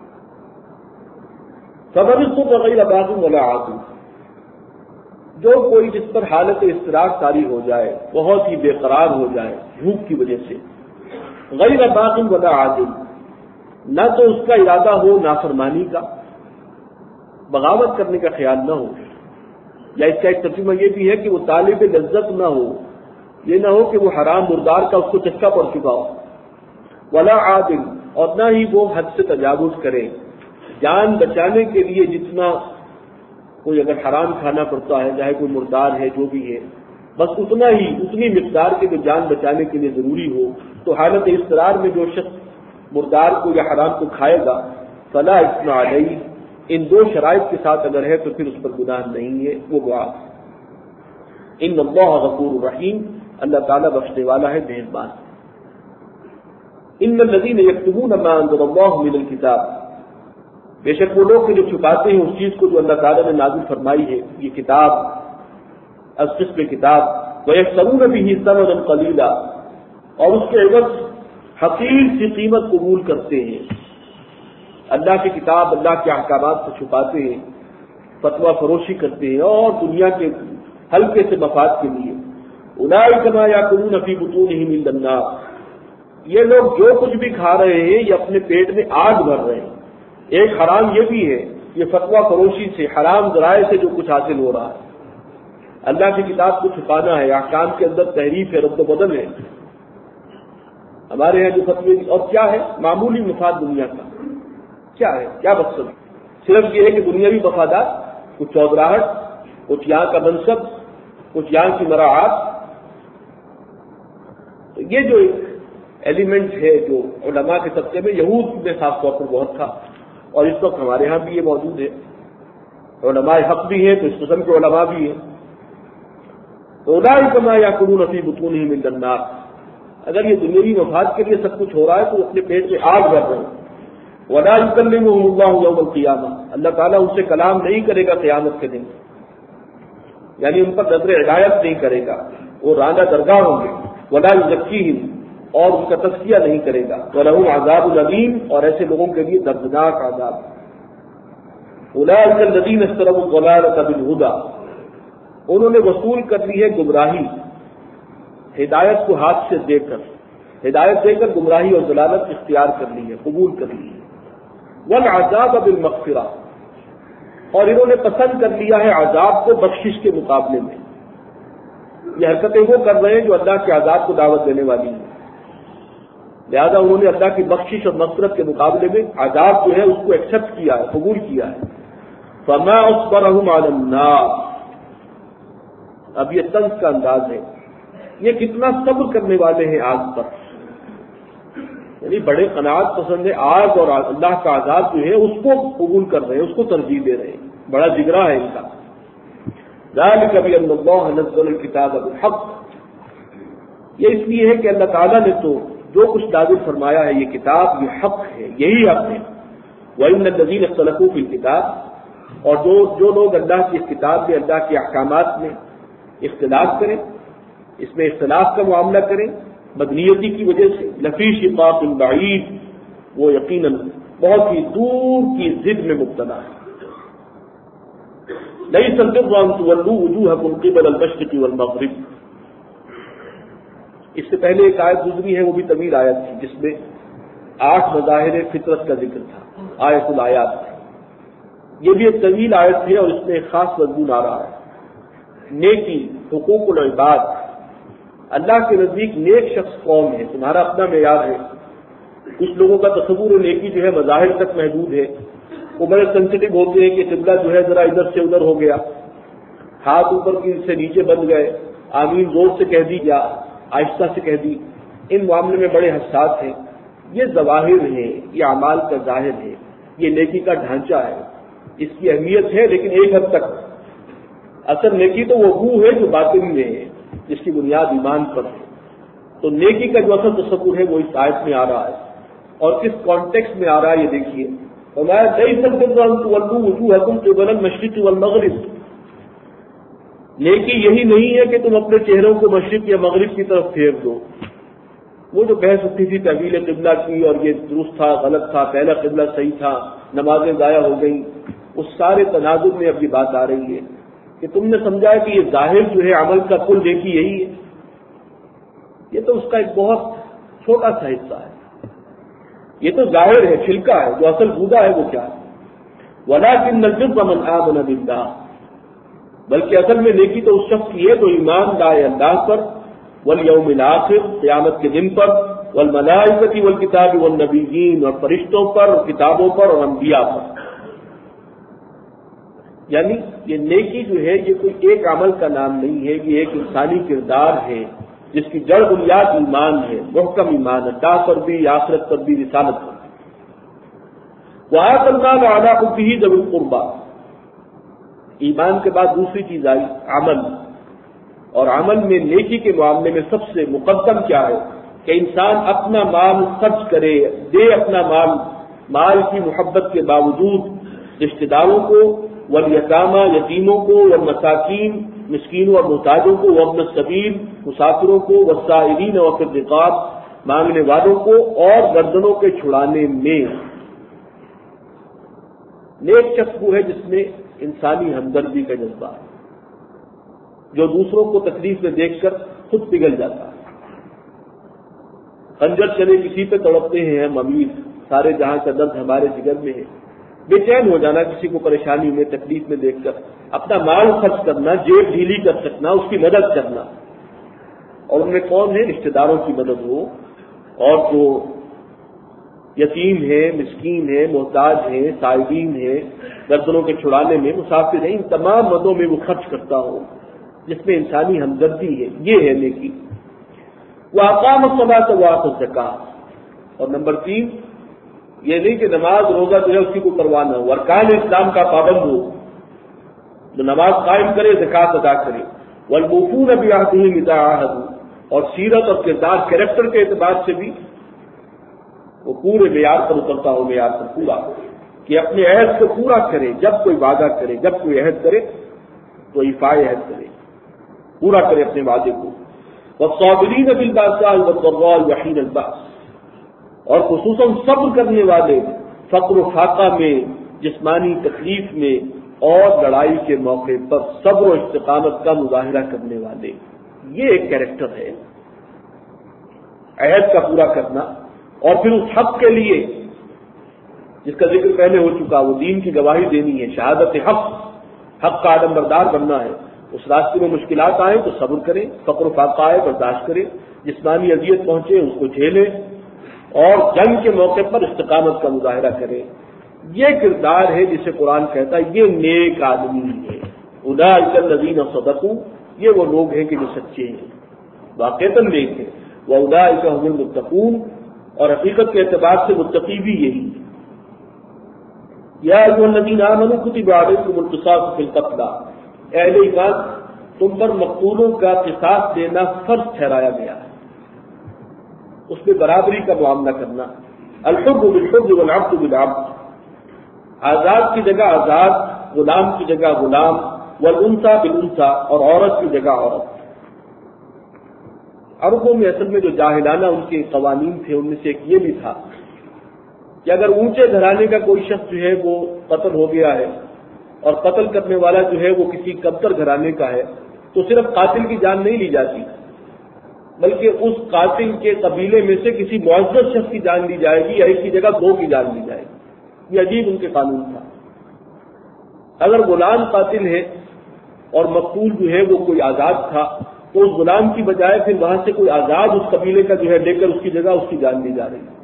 فمن اضطر غیر باغ ولا عاد، جو کوئی جس پر حالت اضطراب طاری ہو جائے، بہت ہی بے قرار ہو جائے بھوک کی وجہ سے، غیر باغ ولا عاد، نہ تو اس کا ارادہ ہو نافرمانی کا، بغاوت کرنے کا خیال نہ ہو، یا اس کا ایک ترجمہ یہ بھی ہے کہ وہ طالب لذت نہ ہو، یہ نہ ہو کہ وہ حرام مردار کا اس کو چسکا پڑ چکا ہو، ولا عاد، اور نہ ہی وہ حد سے تجاوز کرے، جان بچانے کے لیے جتنا کوئی اگر حرام کھانا پڑتا ہے، چاہے کوئی مردار ہے جو بھی ہے، بس اتنا ہی، اتنی مقدار کے جو جان بچانے کے لیے ضروری ہو، تو حالت اضطرار میں جو شخص مردار کو یا حرام کو کھائے گا، فلا اثم علیہ، ان دو شرائط کے ساتھ اگر ہے تو پھر اس پر گناہ نہیں ہے، وہ معاف۔ ان اللہ غفور رحیم، اللہ تعالیٰ بخشنے والا ہے، مہربان۔ ان الذین یکتمون ما انزل اللہ من الکتاب، بے شک وہ لوگ جو چھپاتے ہیں اس چیز کو جو اللہ تعالیٰ نے نازل فرمائی ہے، یہ کتاب از قسم کتاب، وَيَشْتَرُونَ بِهِ ثَمَنًا قَلِيلًا، اور اس کے عوض حقیر سی قیمت قبول کرتے ہیں۔ اللہ کی کتاب، اللہ کے احکامات کو چھپاتے ہیں، فتویٰ فروشی کرتے ہیں اور دنیا کے ہلکے سے مفاد کے لیے۔ أُولَٰئِكَ مَا يَأْكُلُونَ فِي بُطُونِهِمْ إِلَّا النَّارَ، یہ لوگ جو کچھ بھی کھا رہے ہیں یہ اپنے پیٹ میں آگ بھر رہے ہیں۔ ایک حرام یہ بھی ہے، یہ فتویٰ فروشی سے، حرام ذرائع سے جو کچھ حاصل ہو رہا ہے۔ اللہ کی کتاب کو چھپانا ہے، احکام کے اندر تحریف ہے، رد و بدل ہے۔ ہمارے یہاں جو فتوی، اور کیا ہے معمولی مفاد دنیا کا، کیا ہے، کیا مقصد؟ صرف یہ ہے کہ دنیاوی مفادات، کچھ چودراہٹ، کچھ یہاں کا منصب، کچھ یہاں کی مراعات۔ تو یہ جو ایک ایلیمنٹ ہے جو علماء کے طبقے میں، یہود میں خاص طور پر بہت تھا، اور اس وقت ہمارے ہاں بھی یہ موجود ہے۔ علماء حق بھی ہیں تو اس قسم کے علماء بھی ہیں۔ تو اولئک ما یاکلون فی بطونہم الا النار، اگر یہ دنیوی مفاد کے لیے سب کچھ ہو رہا ہے تو اپنے پیٹ میں آگ بھر رہے ہیں۔ ولا یکلمہم اللہ یوم القیامہ، اللہ تعالیٰ ان سے کلام نہیں کرے گا قیامت کے دن، یعنی ان پر نظر ہدایت نہیں کرے گا، وہ رانہ درگاہ ہوں گے۔ ولا یزکیہم، اور ان کا تزکیہ نہیں کرے گا۔ وَلَهُمْ عَذَابٌ أَلِيمٌ، اور ایسے لوگوں کے لیے دردناک عذاب۔ أُولَٰئِكَ الَّذِينَ اشْتَرَوُا الضَّلَالَةَ بِالْهُدَىٰ، انہوں نے وصول کر لی ہے گمراہی ہدایت کو ہاتھ سے دے کر، ہدایت دے کر گمراہی اور ضلالت اختیار کر لی ہے، قبول کر لی ہے۔ وَالْعَذَابَ بِالْمَغْفِرَةِ، اور انہوں نے پسند کر لیا ہے عذاب کو بخشش کے مقابلے میں۔ یہ حرکتیں وہ کر رہے ہیں جو اللہ کے عذاب کو دعوت دینے والی ہیں، لہذا انہوں نے اللہ کی بخشش اور مغفرت کے مقابلے میں عذاب جو ہے اس کو ایکسپٹ کیا ہے، قبول کیا ہے۔ فما اصبرهم علی النار، اب یہ طنز کا انداز ہے، یہ کتنا صبر کرنے والے ہیں آگ پر، یعنی بڑے قناعت پسند ہے، آگ اور اللہ کا عذاب جو ہے اس کو قبول کر رہے ہیں، اس کو ترجیح دے رہے ہیں، بڑا جگرا ہے ان کا۔ ذالک بان اللہ نزل الکتاب بالحق، یہ اس لیے ہے کہ اللہ تعالیٰ نے تو جو کچھ نازل فرمایا ہے یہ کتاب، یہ حق ہے، یہی حق ہے۔ وَإِنَّ الَّذِينَ اخْتَلَفُوا فِي الْكِتَابِ، اور جو جو لوگ اللہ کی اس کتاب میں، اللہ کے احکامات میں اختلاف کریں، اس میں اختلاف کا معاملہ کریں بدنیتی کی وجہ سے، لفی شقاق بعید، وہ یقیناً بہت ہی دور کی ضد میں مبتلا ہے۔ لَيْسَ الْبِرُّ أَن تُوَلُّوا وُجُوهَكُمْ قِبَلَ الْمَشْرِقِ وَالْمَغْرِبِ، اس سے پہلے ایک آیت گزری ہے، وہ بھی طویل آیت تھی جس میں آٹھ مظاہر فطرت کا ذکر تھا، آیت الآیات تھی۔ یہ بھی ایک طویل آیت ہے اور اس میں ایک خاص مضمون آ رہا ہے، نیکی، حقوق العباد۔ اللہ کے نزدیک نیک شخص قوم ہے، تمہارا اپنا معیار ہے۔ کچھ لوگوں کا تصور نیکی جو ہے مظاہر تک محدود ہے، وہ بڑے سینسیٹیو ہوتے ہیں کہ قبلہ جو ہے ذرا ادھر سے ادھر ہو گیا، ہاتھ اوپر کی سے نیچے بن گئے، آمین زور سے کہہ دی یا آہستہ سے کہہ دی، ان معاملے میں بڑے حساس ہیں۔ یہ ظواہر ہے، یہ اعمال کا ظاہر ہے، یہ نیکی کا ڈھانچہ ہے، اس کی اہمیت ہے، لیکن ایک حد تک۔ اصل نیکی تو وہ وہ ہے جو باطن میں ہے، جس کی بنیاد ایمان پر ہے۔ تو نیکی کا جو اصل تصور ہے وہ اس آیت میں آ رہا ہے، اور کس کانٹیکسٹ میں آ رہا ہے یہ دیکھیے۔ فرمایا لَيْسَ الْبِرُّ أَن تُوَلُّوا وُجُوهَكُمْ قِبَلَ الْمَشْرِقِ وَالْمَغْرِبِ، نیکی یہی نہیں ہے کہ تم اپنے چہروں کو مشرق یا مغرب کی طرف پھیر دو۔ وہ جو بحث اٹھی تھی تحویل قبلہ کی، اور یہ درست تھا غلط تھا، پہلا قبلہ صحیح تھا، نمازیں ضائع ہو گئیں، اس سارے تناظر میں اب یہ بات آ رہی ہے کہ تم نے سمجھا ہے کہ یہ ظاہر جو ہے عمل کا کل نیکی یہی ہے، یہ تو اس کا ایک بہت چھوٹا سا حصہ ہے، یہ تو ظاہر ہے، چھلکا ہے، جو اصل گودا ہے وہ کیا ہے؟ وَلَٰكِنَّ الْبِرَّ مَنْ آمَنَ بِاللَّهِ، بلکہ اصل میں نیکی تو اس شخص کی ہے جو ایمان لائے اللہ پر، والیوم الآخر، قیامت کے دن پر، والملائکۃ والکتاب والنبیین، اور فرشتوں پر اور کتابوں پر اور انبیاء پر۔ یعنی یہ نیکی جو ہے یہ کوئی ایک عمل کا نام نہیں ہے، یہ ایک انسانی کردار ہے جس کی جڑ بنیاد ایمان ہے، محکم ایمان، اللہ پر بھی، آخرت پر بھی، رسالت پر بھی۔ وَآتَى الْمَالَ عَلَىٰ حُبِّهِ ذَوِي الْقُرْبَىٰ، ایمان کے بعد دوسری چیز آئی عمل، اور عمل میں نیکی کے معاملے میں سب سے مقدم کیا ہے کہ انسان اپنا مال خرچ کرے، دے اپنا مال مال کی محبت کے باوجود رشتہ داروں کو، والیتامى یتیموں کو، والمساکین مسکینوں اور محتاجوں کو، وابن السبیل مسافروں کو، والسائلین وفی الرقاب مانگنے والوں کو، اور گردنوں کے چھڑانے میں۔ نیک شخص وہ ہے جس میں انسانی ہمدردی کا جذبہ ہے، جو دوسروں کو تکلیف میں دیکھ کر خود پگھل جاتا ہے۔ خنجر چلے کسی پہ تڑپتے ہیں ہم امیر، سارے جہاں کا درد ہمارے جگر میں ہے۔ بے چین ہو جانا کسی کو پریشانی میں تکلیف میں دیکھ کر، اپنا مال خرچ کرنا، جیب ڈھیلی کر سکنا، اس کی مدد کرنا۔ اور ان میں کون ہے؟ رشتہ داروں کی مدد ہو، اور جو یتیم ہے، مسکین ہے، محتاج ہے، سائلین ہے، گردنوں کے چھڑانے میں، مسافر ہیں، ان تمام مدوں میں وہ خرچ کرتا ہو جس میں انسانی ہمدردی ہے۔ یہ ہے نیکی۔ وَأَقَامَ الصَّلَاةَ وَآتَى الزَّكَاةَ۔ اور نمبر تین، یہ نہیں کہ نماز روزہ جو ہے اسی کو کروانا ہو، ارکان اسلام کا پابند ہو، جو نماز قائم کرے، زکوٰۃ ادا کرے۔ وَالْمُوفُونَ بِعَهْدِهِمْ إِذَا عَاهَدُوا۔ اور سیرت اور کردار، کریکٹر کے اعتبار سے بھی وہ پورے معیار پر اترتا ہو، معیار پر پورا، کہ اپنے عہد کو پورا کرے، جب کوئی وعدہ کرے، جب کوئی عہد کرے تو ایفائے عہد کرے، پورا کرے اپنے وعدے کو۔ وَالصَّابِرِينَ فِي الْبَأْسَاءِ وَالضَّرَّاءِ وَحِينَ الْبَأْسِ۔ اور خصوصاً صبر کرنے والے فقر و فاقہ میں، جسمانی تکلیف میں، اور لڑائی کے موقع پر صبر و استقامت کا مظاہرہ کرنے والے۔ یہ ایک کیریکٹر ہے، عہد کا پورا کرنا، اور پھر اس حق کے لیے جس کا ذکر پہلے ہو چکا، وہ دین کی گواہی دینی ہے، شہادت حق، حق کا عدم بردار بننا ہے۔ اس راستے میں مشکلات آئیں تو صبر کریں، فقر و فاقہ آئے برداشت کریں، جسمانی اذیت پہنچے اس کو جھیلیں، اور جنگ کے موقع پر استقامت کا مظاہرہ کریں۔ یہ کردار ہے جسے قرآن کہتا ہے یہ نیک آدمی ہے۔ اولئک الذین صدقوا، یہ وہ لوگ ہیں کہ جو سچے ہیں، واقعتاً نیک ہیں۔ واولئک هم المتقون، اور حقیقت کے اعتبار سے متقی بھی یہی ہے۔ یا ایھا الذین آمنوا کتب علیکم القصاص فی القتلی، اہل ایمان تم پر مقتولوں کا قصاص دینا فرض ٹھہرایا گیا ہے، اس میں برابری کا معاملہ کرنا۔ الحر بالحر والعبد بالعبد، آزاد کی جگہ آزاد، غلام کی جگہ غلام، والانثى بالانثى، اور عورت کی جگہ عورت۔ عربوں میں اصل میں جو جاہلانہ ان کے قوانین تھے ان میں سے ایک یہ بھی تھا کہ اگر اونچے گھرانے کا کوئی شخص جو ہے وہ قتل ہو گیا ہے، اور قتل کرنے والا جو ہے وہ کسی کمتر گھرانے کا ہے، تو صرف قاتل کی جان نہیں لی جاتی، بلکہ اس قاتل کے قبیلے میں سے کسی معزز شخص کی جان لی جائے گی، یا ایک کی جگہ دو کی جان لی جائے گی۔ یہ عجیب ان کے قانون تھا۔ اگر غلام قاتل ہے اور مقتول جو ہے وہ کوئی آزاد تھا، تو اس غلام کی بجائے پھر وہاں سے کوئی آزاد اس قبیلے کا جو ہے لے کر اس کی جگہ اس کی جان لی جا رہی ہے،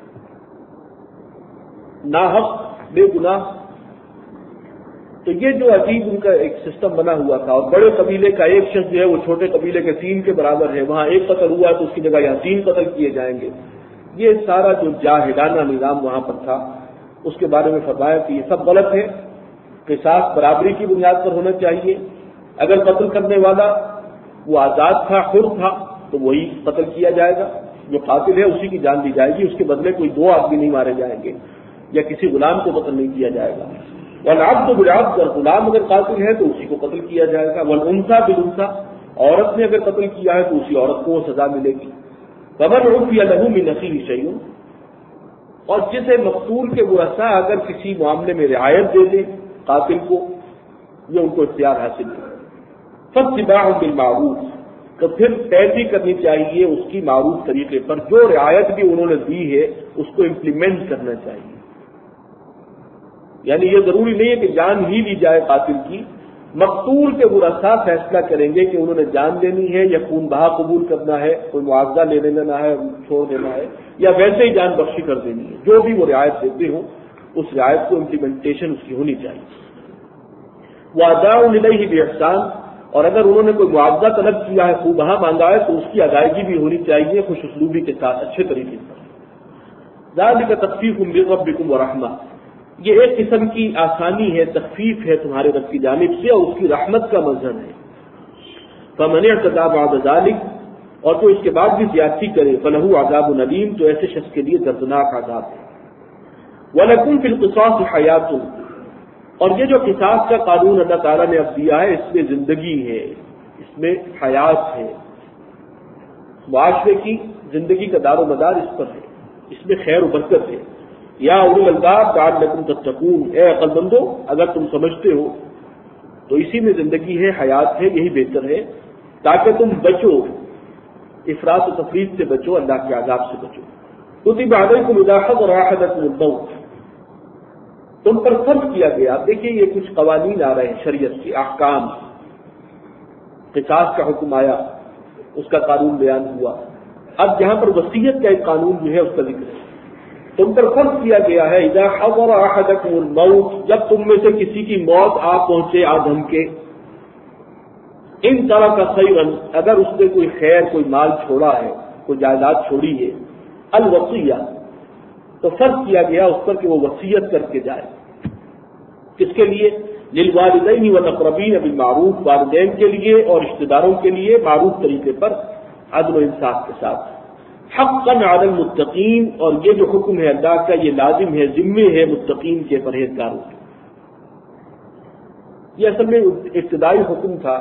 ناحق بے گناہ۔ تو یہ جو عجیب ان کا ایک سسٹم بنا ہوا تھا، اور بڑے قبیلے کا ایک شخص جو ہے وہ چھوٹے قبیلے کے تین کے برابر ہے، وہاں ایک قتل ہوا تو اس کی جگہ یہاں تین قتل کیے جائیں گے، یہ سارا جو جاہلانہ نظام وہاں پر تھا اس کے بارے میں فرمایا کہ یہ سب غلط ہے۔ قصاص برابری کی بنیاد پر ہونا چاہیے۔ اگر قتل کرنے والا وہ آزاد تھا، حر تھا، تو وہی قتل کیا جائے گا، جو قاتل ہے اسی کی جان دی جائے گی، اس کے بدلے کوئی دو آدمی نہیں مارے جائیں گے، یا کسی غلام کو قتل نہیں کیا جائے گا۔ والعبد بالعبد، اور غلام اگر قاتل ہے تو اسی کو قتل کیا جائے گا۔ والانثى بالانثى، عورت نے اگر قتل کیا ہے تو اسی عورت کو سزا ملے گی۔ فمن عفي له من أخيه شيء، اور جسے مقتول کے ورثاء اگر کسی معاملے میں رعایت دے دیں قاتل کو، یہ ان کو اختیار حاصل ہے۔ فاتباع بالمعروف، تو پھر پیروی کرنی چاہیے اس کی معروف طریقے پر، جو رعایت بھی انہوں نے دی ہے اس کو امپلیمنٹ کرنا چاہیے۔ یعنی یہ ضروری نہیں ہے کہ جان ہی لی جائے قاتل کی، مقتول کے ورثاء فیصلہ کریں گے کہ انہوں نے جان دینی ہے یا خون بہا قبول کرنا ہے، کوئی معاوضہ لے لینا ہے، چھوڑ دینا ہے، یا ویسے ہی جان بخشی کر دینی ہے۔ جو بھی وہ رعایت دیتے ہوں اس رعایت کو امپلیمنٹیشن اس کی ہونی چاہیے۔ وَأَدَاءٌ إِلَيْهِ بِإِحْسَانٍ، اور اگر انہوں نے کوئی معاوضہ طلب کیا ہے، خون بہا مانگا ہے، تو اس کی ادائیگی بھی ہونی چاہیے خوش اسلوبی کے ساتھ، اچھے طریقے سے۔ ذَلِكَ تَخْفِيفٌ مِّن رَّبِّكُمْ وَرَحْمَةٌ، یہ ایک قسم کی آسانی ہے، تخفیف ہے تمہارے رب کی جانب سے، اور اس کی رحمت کا مظہر ہے۔ فَمَنِ اعْتَدَىٰ بَعْدَ ذَلِكَ، اور جو اس کے بعد بھی زیادتی کرے، فَلَهُ عَذَابٌ أَلِيمٌ، تو ایسے شخص کے لیے دردناک عذاب ہے۔ وَلَكُمْ فِي الْقِصَاصِ حَيَاتٌ، اور یہ جو قصاص کا قانون اللہ تعالیٰ نے اب دیا ہے، اس میں زندگی ہے، اس میں حیات ہے، معاشرے کی زندگی کا دار و مدار اس پر ہے، اس میں خیر و برکت ہے۔ یا اولی الالباب لعلکم تتقون، اے عقل مندو اگر تم سمجھتے ہو تو اسی میں زندگی ہے، حیات ہے، یہی بہتر ہے تاکہ تم بچو، افراط و تفریط سے بچو، اللہ کے عذاب سے بچو۔ کتب علیکم اذا حضر احدکم الموت، تم پر فرض کیا گیا۔ دیکھیے یہ کچھ قوانین آ رہے ہیں شریعت کے احکام، قصاص کا حکم آیا، اس کا قانون بیان ہوا، اب جہاں پر وصیت کا ایک قانون جو ہے اس کا ذکر ہے۔ تم پر فرض کیا گیا ہے اذا حضر احدکم الموت، جب تم میں سے کسی کی موت آ پہنچے آدم کے، ان ترک خیرا، اگر اس نے کوئی خیر، کوئی مال چھوڑا ہے، کوئی جائیداد چھوڑی ہے، الوصیہ، تو فرض کیا گیا اس پر کہ وہ وصیت کر کے جائے۔ کس کے لیے؟ للوالدین والاقربین بالمعروف، والدین کے لیے اور رشتہ داروں کے لیے معروف طریقے پر عدل و انصاف کے ساتھ۔ حقا علی المتقین، اور یہ جو حکم ہے اللہ کا یہ لازم ہے، ذمہ ہے متقین کے، پرہیزگاروں کے۔ یہ اصل میں ابتدائی حکم تھا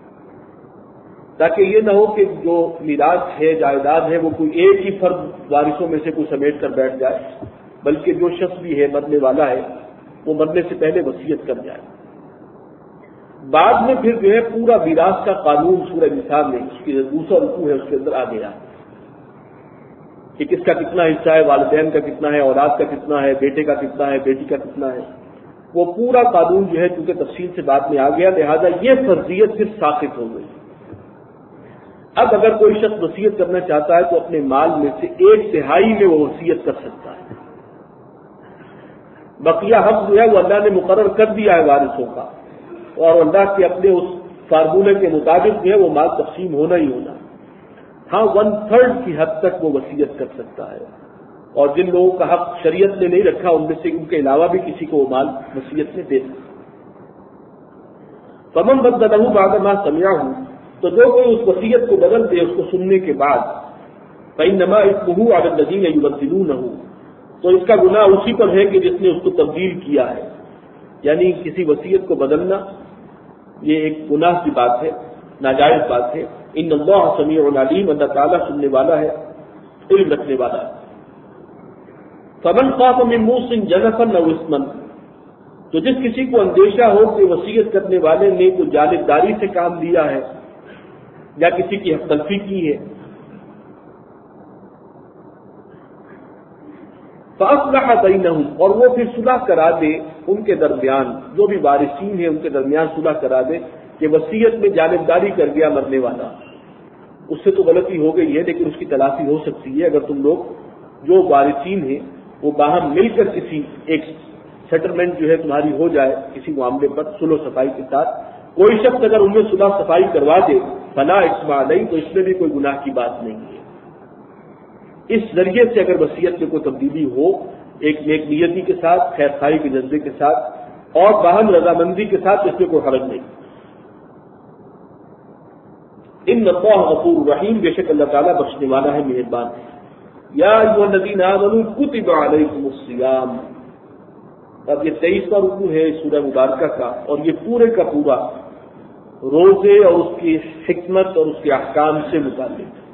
تاکہ یہ نہ ہو کہ جو میراث ہے، جائیداد ہے، وہ کوئی ایک ہی فرد وارثوں میں سے کوئی سمیٹ کر بیٹھ جائے، بلکہ جو شخص بھی ہے مرنے والا ہے وہ مرنے سے پہلے وصیت کر جائے۔ بعد میں پھر جو ہے پورا میراث کا قانون سورہ نساء میں، اس کی دوسرا رکوع ہے، اس کے اندر آ گیا کہ کس کا کتنا حصہ ہے، والدین کا کتنا ہے، اولاد کا کتنا ہے، بیٹے کا کتنا ہے، بیٹی کا کتنا ہے۔ وہ پورا قانون جو ہے چونکہ تفصیل سے بعد میں آ گیا، لہذا یہ فرضیت پھر ساقط ہو گئی۔ اب اگر کوئی شخص وصیت کرنا چاہتا ہے تو اپنے مال میں سے ایک تہائی میں وہ وصیت کر سکتا ہے، بقیہ حق جو ہے وہ اللہ نے مقرر کر دیا ہے وارثوں کا، اور اللہ کے اپنے اس فارمولے کے مطابق جو ہے وہ مال تقسیم ہونا ہی ہونا۔ ہاں ون تھرڈ کی حد تک وہ وصیت کر سکتا ہے، اور جن لوگوں کا حق شریعت نے نہیں رکھا ان میں سے ان کے علاوہ بھی کسی کو وہ مال وصیت میں دے سکتا۔ فمن بدلہ بعد ما سمعہ، تو جو کوئی اس وصیت کو بدل دے اس کو سننے کے بعد، فإنما إثمه على الذين يبدلونه، تو اس کا گناہ اسی پر ہے کہ جس نے اس کو تبدیل کیا ہے، یعنی کسی وصیت کو بدلنا یہ ایک گناہ کی بات ہے، ناجائز بات ہے۔ ان اللہ سمیع علیم، اللہ تعالیٰ سننے والا ہے، علم رکھنے والا ہے۔ فمن خاف من موص جنفا او اثما، تو جس کسی کو اندیشہ ہو کہ وصیت کرنے والے نے کوئی جانبداری سے کام لیا ہے یا کسی کی حق تلفی کی ہے، فاصلح بینہم، اور وہ پھر صلح کرا دے ان کے درمیان، جو بھی وارثین ہیں ان کے درمیان صلح کرا دے کہ وصیت میں جانبداری کر گیا مرنے والا، اس سے تو غلطی ہو گئی ہے لیکن اس کی تلافی ہو سکتی ہے اگر تم لوگ جو وارثین ہیں وہ باہم مل کر کسی ایک سیٹلمنٹ جو ہے تمہاری ہو جائے کسی معاملے پر صلح و صفائی کے ساتھ، کوئی شخص اگر ان میں صلح صفائی کروا دے فلا اثم علیہ، تو اس میں بھی کوئی گناہ کی بات نہیں ہے۔ اس ذریعے سے اگر وصیت میں کوئی تبدیلی ہو ایک نیک نیتی کے ساتھ، خیر خواہی کے جذبے کے ساتھ اور باہم رضامندی کے ساتھ، اس میں کوئی حرج نہیں۔ ان اللہ غفور رحیم، بے شک اللہ تعالیٰ بخشنے والا ہے، مہربان ہے۔ یا ایھا الذین آمنوا کتب علیکم الصیام، اب یہ تیئیسواں رکوع ہے سورہ مبارکہ کا، اور یہ پورے کا پورا روزے اور اس کی حکمت اور اس کے احکام سے متعلق ہے۔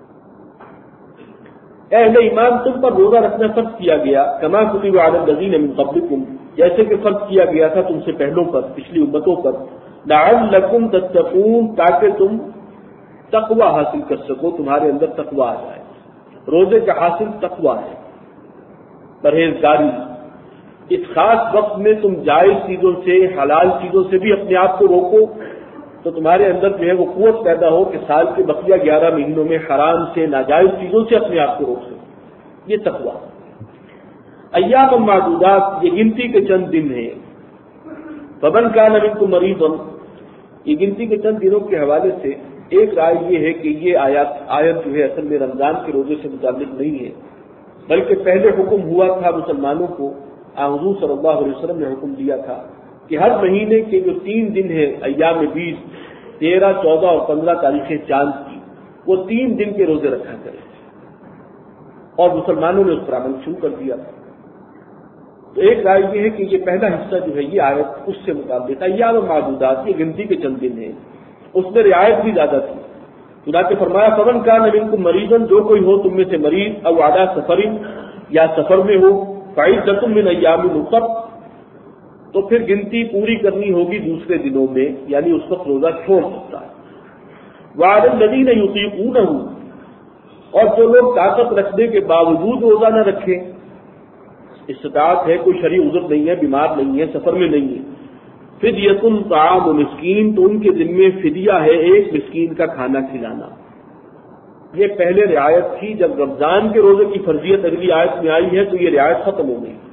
اے اہل ایمان، تم پر روزہ رکھنا فرض کیا گیا، کما کتب علی الذین من قبلکم، جیسے کہ فرض کیا گیا تھا تم سے پہلوں پر، پچھلی امتوں پر، لعلکم تتقون، تاکہ تم تقوی حاصل کر سکو، تمہارے اندر تقوی آ جائے۔ روزے کا حاصل تقوی ہے، پرہیزگاری۔ اس خاص وقت میں تم جائز چیزوں سے، حلال چیزوں سے بھی اپنے آپ کو روکو تو تمہارے اندر جو ہے وہ قوت پیدا ہو کہ سال کے بقیہ گیارہ مہینوں میں حرام سے، ناجائز چیزوں سے اپنے آپ کو روک سکو، یہ تقوی۔ ایام معدودات، یہ گنتی کے چند دن ہیں۔ فمن کان منکم مریضا، یہ گنتی کے چند دنوں کے حوالے سے ایک رائے یہ ہے کہ یہ آیات آیت جو ہے اصل میں رمضان کے روزے سے متعلق نہیں ہے، بلکہ پہلے حکم ہوا تھا مسلمانوں کو، حضور صلی اللہ علیہ وسلم نے حکم دیا تھا کہ ہر مہینے کے جو تین دن ہے، ایام بیس، تیرہ، چودہ اور پندرہ تاریخیں چاند کی، وہ تین دن کے روزے رکھا کرے، اور مسلمانوں نے اس پر عمل شروع کر دیا تھا۔ تو ایک رائے یہ ہے کہ یہ پہلا حصہ جو ہے یہ آیت اس سے مطابق ہے، ایام معدودات یہ گنتی کے چند دن ہیں، اس میں رعایت بھی زیادہ تھی۔ چنانچہ فرمایا فمن کان منکم مریضا، جو کوئی ہو تم میں سے مریض، او علی سفر، یا سفر میں ہو، فعدۃ من ایام اخر، تو پھر گنتی پوری کرنی ہوگی دوسرے دنوں میں، یعنی اس وقت روزہ چھوڑ سکتا ہے۔ وعلی الذین یطیقونہ، اور جو لوگ طاقت رکھنے کے باوجود روزہ نہ رکھیں، استطاعت ہے، کوئی شرعی عذر نہیں ہے، بیمار نہیں ہے، سفر میں نہیں ہے، فدیۃ طعام مسکین، تو ان کے ذمے فدیہ ہے ایک مسکین کا کھانا کھلانا۔ یہ پہلے رعایت تھی، جب رمضان کے روزے کی فرضیت اگلی آیت میں آئی ہے تو یہ رعایت ختم ہو گئی،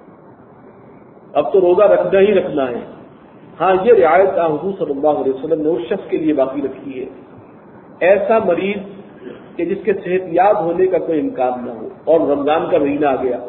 اب تو روزہ رکھنا ہی رکھنا ہے۔ ہاں یہ رعایت حضور صلی اللہ علیہ وسلم نے اس شخص کے لیے باقی رکھی ہے، ایسا مریض کہ جس کے صحت یاب ہونے کا کوئی امکان نہ ہو اور رمضان کا مہینہ آ گیا،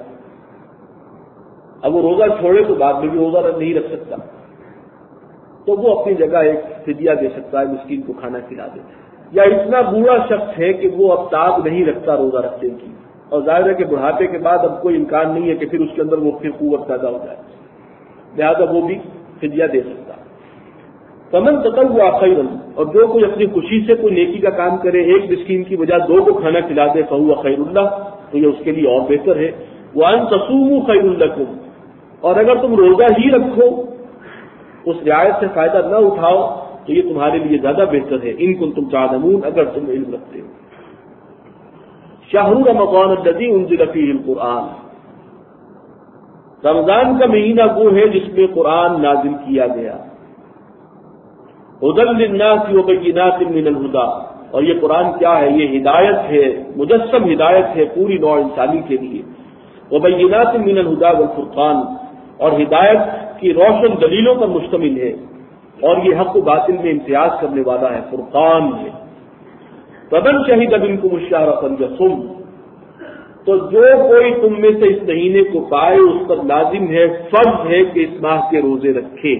اب وہ روزہ چھوڑے تو بعد میں بھی روزہ نہیں رکھ سکتا، تو وہ اپنی جگہ ایک فدیہ دے سکتا ہے، مسکین کو کھانا کھلا دے۔ یا اتنا بوڑھا شخص ہے کہ وہ اب طاقت نہیں رکھتا روزہ رکھنے کی، اور ظاہر ہے کہ بڑھاپے کے بعد اب کوئی امکان نہیں ہے کہ پھر اس کے اندر وہ پھر قوت پیدا ہو جائے، لہذا وہ بھی فدیہ دے سکتا۔ فمن تطوع خیرا، اور جو کوئی اپنی خوشی سے کوئی نیکی کا کام کرے، ایک مسکین کی بجائے دو کو کھانا کھلا دے، فہو خیر اللہ، تو یہ اس کے لیے اور بہتر ہے۔ وان تصوموا خیر لکم، اور اگر تم روزہ ہی رکھو، اس رعایت سے فائدہ نہ اٹھاؤ، تو یہ تمہارے لیے زیادہ بہتر ہے، ان کنتم تعلمون، اگر تم علم رکھتے ہو۔ شہر رمضان الذی انزل فیہ القرآن، رمضان کا مہینہ وہ ہے جس میں قرآن نازل کیا گیا۔ ھدی للناس وبینات من الھدی، اور یہ قرآن کیا ہے؟ یہ ہدایت ہے، مجسم ہدایت ہے پوری نوع انسانی کے لیے۔ وبینات من الھدی والفرقان، اور ہدایت کی روشن دلیلوں پر مشتمل ہے، اور یہ حق و باطل میں امتیاز کرنے والا ہے، فرقان ہے۔ فمن شہد منکم الشہر فلیصم، تو جو کوئی تم میں سے اس مہینے کو پائے اس پر لازم ہے، فرض ہے کہ اس ماہ کے روزے رکھے۔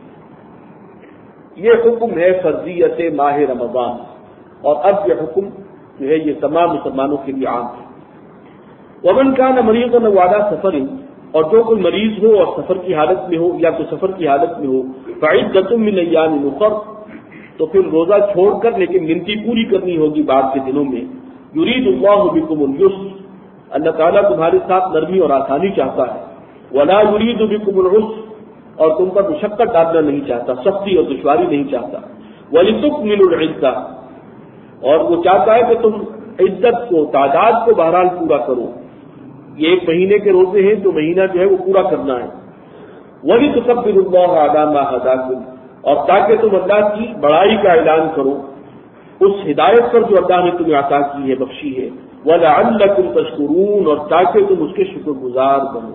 یہ حکم ہے فرضیت ماہ رمضان، اور اب یہ حکم جو ہے یہ تمام مسلمانوں کے لیے عام ہے۔ ومن کان مریضا او علی سفر، اور جو کوئی مریض ہو اور سفر کی حالت میں ہو یا کوئی سفر کی حالت میں ہو، فعدۃ من ایام اخر، تو پھر روزہ چھوڑ کر لیکن گنتی پوری کرنی ہوگی بعد کے دنوں میں۔ یرید اللہ بکم الیسر، اللہ تعالیٰ تمہارے ساتھ نرمی اور آسانی چاہتا ہے۔ ولا یرید بکم العسر، اور تم پر مشقت ڈالنا نہیں چاہتا، سختی اور دشواری نہیں چاہتا۔ ولتکملوا العدۃ، اور وہ چاہتا ہے کہ تم عدت کو، تعداد کو بہرحال پورا کرو۔ یہ ایک مہینے کے روزے ہیں، جو مہینہ جو ہے وہ پورا کرنا ہے۔ وَلِتُكَبِّرُوا اللَّهَ عَلَىٰ مَا هَدَاكُمْ، اور تاکہ تم اللہ کی بڑائی کا اعلان کرو اس ہدایت پر جو اللہ نے تمہیں عطا کی ہے، بخشی ہے۔ وَلَعَلَّكُمْ تَشْكُرُونَ، اور تاکہ تم اس کے شکر گزار بنو۔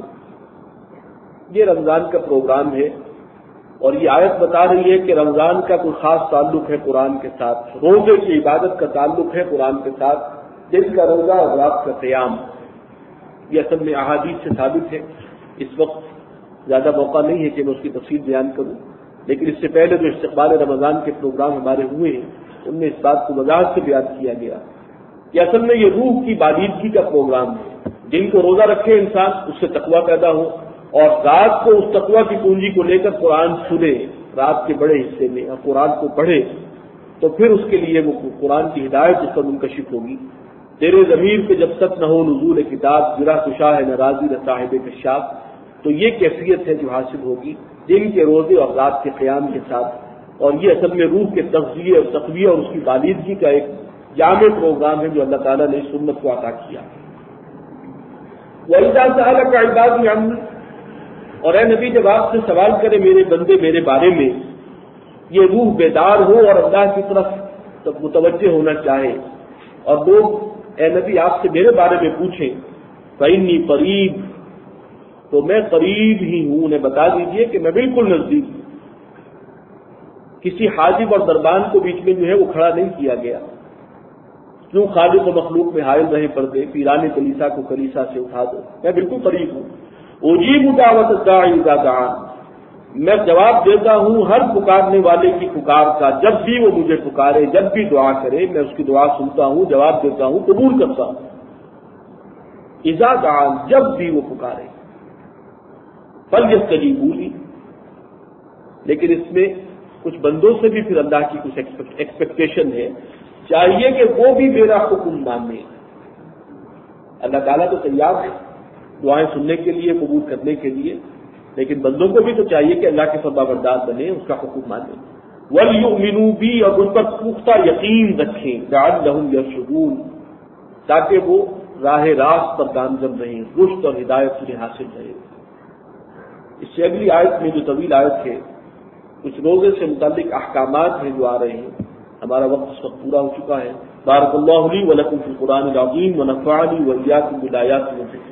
یہ رمضان کا پروگرام ہے، اور یہ آیت بتا رہی ہے کہ رمضان کا کوئی خاص تعلق ہے قرآن کے ساتھ، روزے کی عبادت کا تعلق ہے قرآن کے ساتھ، دن کا روزہ اور رات کا قیام۔ یہ اصل میں احادیث سے ثابت ہے۔ اس وقت زیادہ موقع نہیں ہے کہ میں اس کی تفصیل بیان کروں، لیکن اس سے پہلے جو استقبال رمضان کے پروگرام ہمارے ہوئے ہیں ان میں اس بات کو وضاحت سے بیان کیا گیا کہ اصل میں یہ روح کی بالیدگی کا پروگرام ہے۔ جن کو روزہ رکھے انسان، اس سے تقویٰ پیدا ہو، اور رات کو اس تقویٰ کی پونجی کو لے کر قرآن سنے رات کے بڑے حصے میں اور قرآن کو پڑھے، تو پھر اس کے لیے وہ قرآن کی ہدایت اس پر منکشف ہوگی۔ تیرے ضمیر پہ جب تک نہ ہو نزول کتاب، گرا کشا ہے ناراضی نہ صاحب کشاف، تو یہ کیفیت ہے جو حاصل ہوگی دن کے روزے اور رات کے قیام کے ساتھ۔ اور یہ اصل میں روح کے تغذیے اور تقویہ اور اس کی بالیدگی کا ایک جامع پروگرام ہے جو اللہ تعالیٰ نے سنت کو عطا کیا۔ وَإِذَا سَأَلَكَ عِبَادِي عَنِّي، اور اے نبی جب آپ سے سوال کرے میرے بندے میرے بارے میں، یہ روح بیدار ہو اور اللہ کی طرف متوجہ ہونا چاہے، اور لوگ اے نبی آپ سے میرے بارے میں پوچھیں، فَإِنِّي قریب، تو میں قریب ہی ہوں، انہیں بتا دیجئے کہ میں بالکل نزدیک ہوں۔ کسی حاجب اور دربان کو بیچ میں جو ہے وہ کھڑا نہیں کیا گیا، کیوں خالق و مخلوق میں حائل رہے پردے، پیران کلیسا کو کلیسا سے اٹھا دو، میں بالکل قریب ہوں۔ اجیب دعوت الداعی اذا دعان، میں جواب دیتا ہوں ہر پکارنے والے کی پکار کا، جب بھی وہ مجھے پکارے، جب بھی دعا کرے میں اس کی دعا سنتا ہوں، جواب دیتا ہوں، قبول کرتا ہوں۔ اذا دعان، جب بھی وہ پکارے۔ فلیستجیبوا لی، لیکن اس میں کچھ بندوں سے بھی پھر اللہ کی کچھ ایکسپیکٹیشن ہے، چاہیے کہ وہ بھی میرا حکم مانے۔ اللہ تعالیٰ تو تیار ہے دعائیں سننے کے لیے، قبول کرنے کے لیے، لیکن بندوں کو بھی تو چاہیے کہ اللہ کے فرما بردار بنے، اس کا حکم مانے۔ وَلْيُؤْمِنُوا بِي، اور ان پر پختہ یقین رکھیں، لَعَلَّهُمْ يَرْشُدُونَ، تاکہ وہ راہ راست پر گامزن رہیں، رشد اور ہدایت انہیں حاصل رہے۔ اس سے اگلی آیت میں جو طویل آیت ہے، کچھ روزے سے متعلق احکامات ہیں جو آ رہے ہیں۔ ہمارا وقت اس وقت پورا ہو چکا ہے۔ بارک اللہ لی ولکم فی القرآن العظیم ونفعنی وإیاکم بالآیات والذکر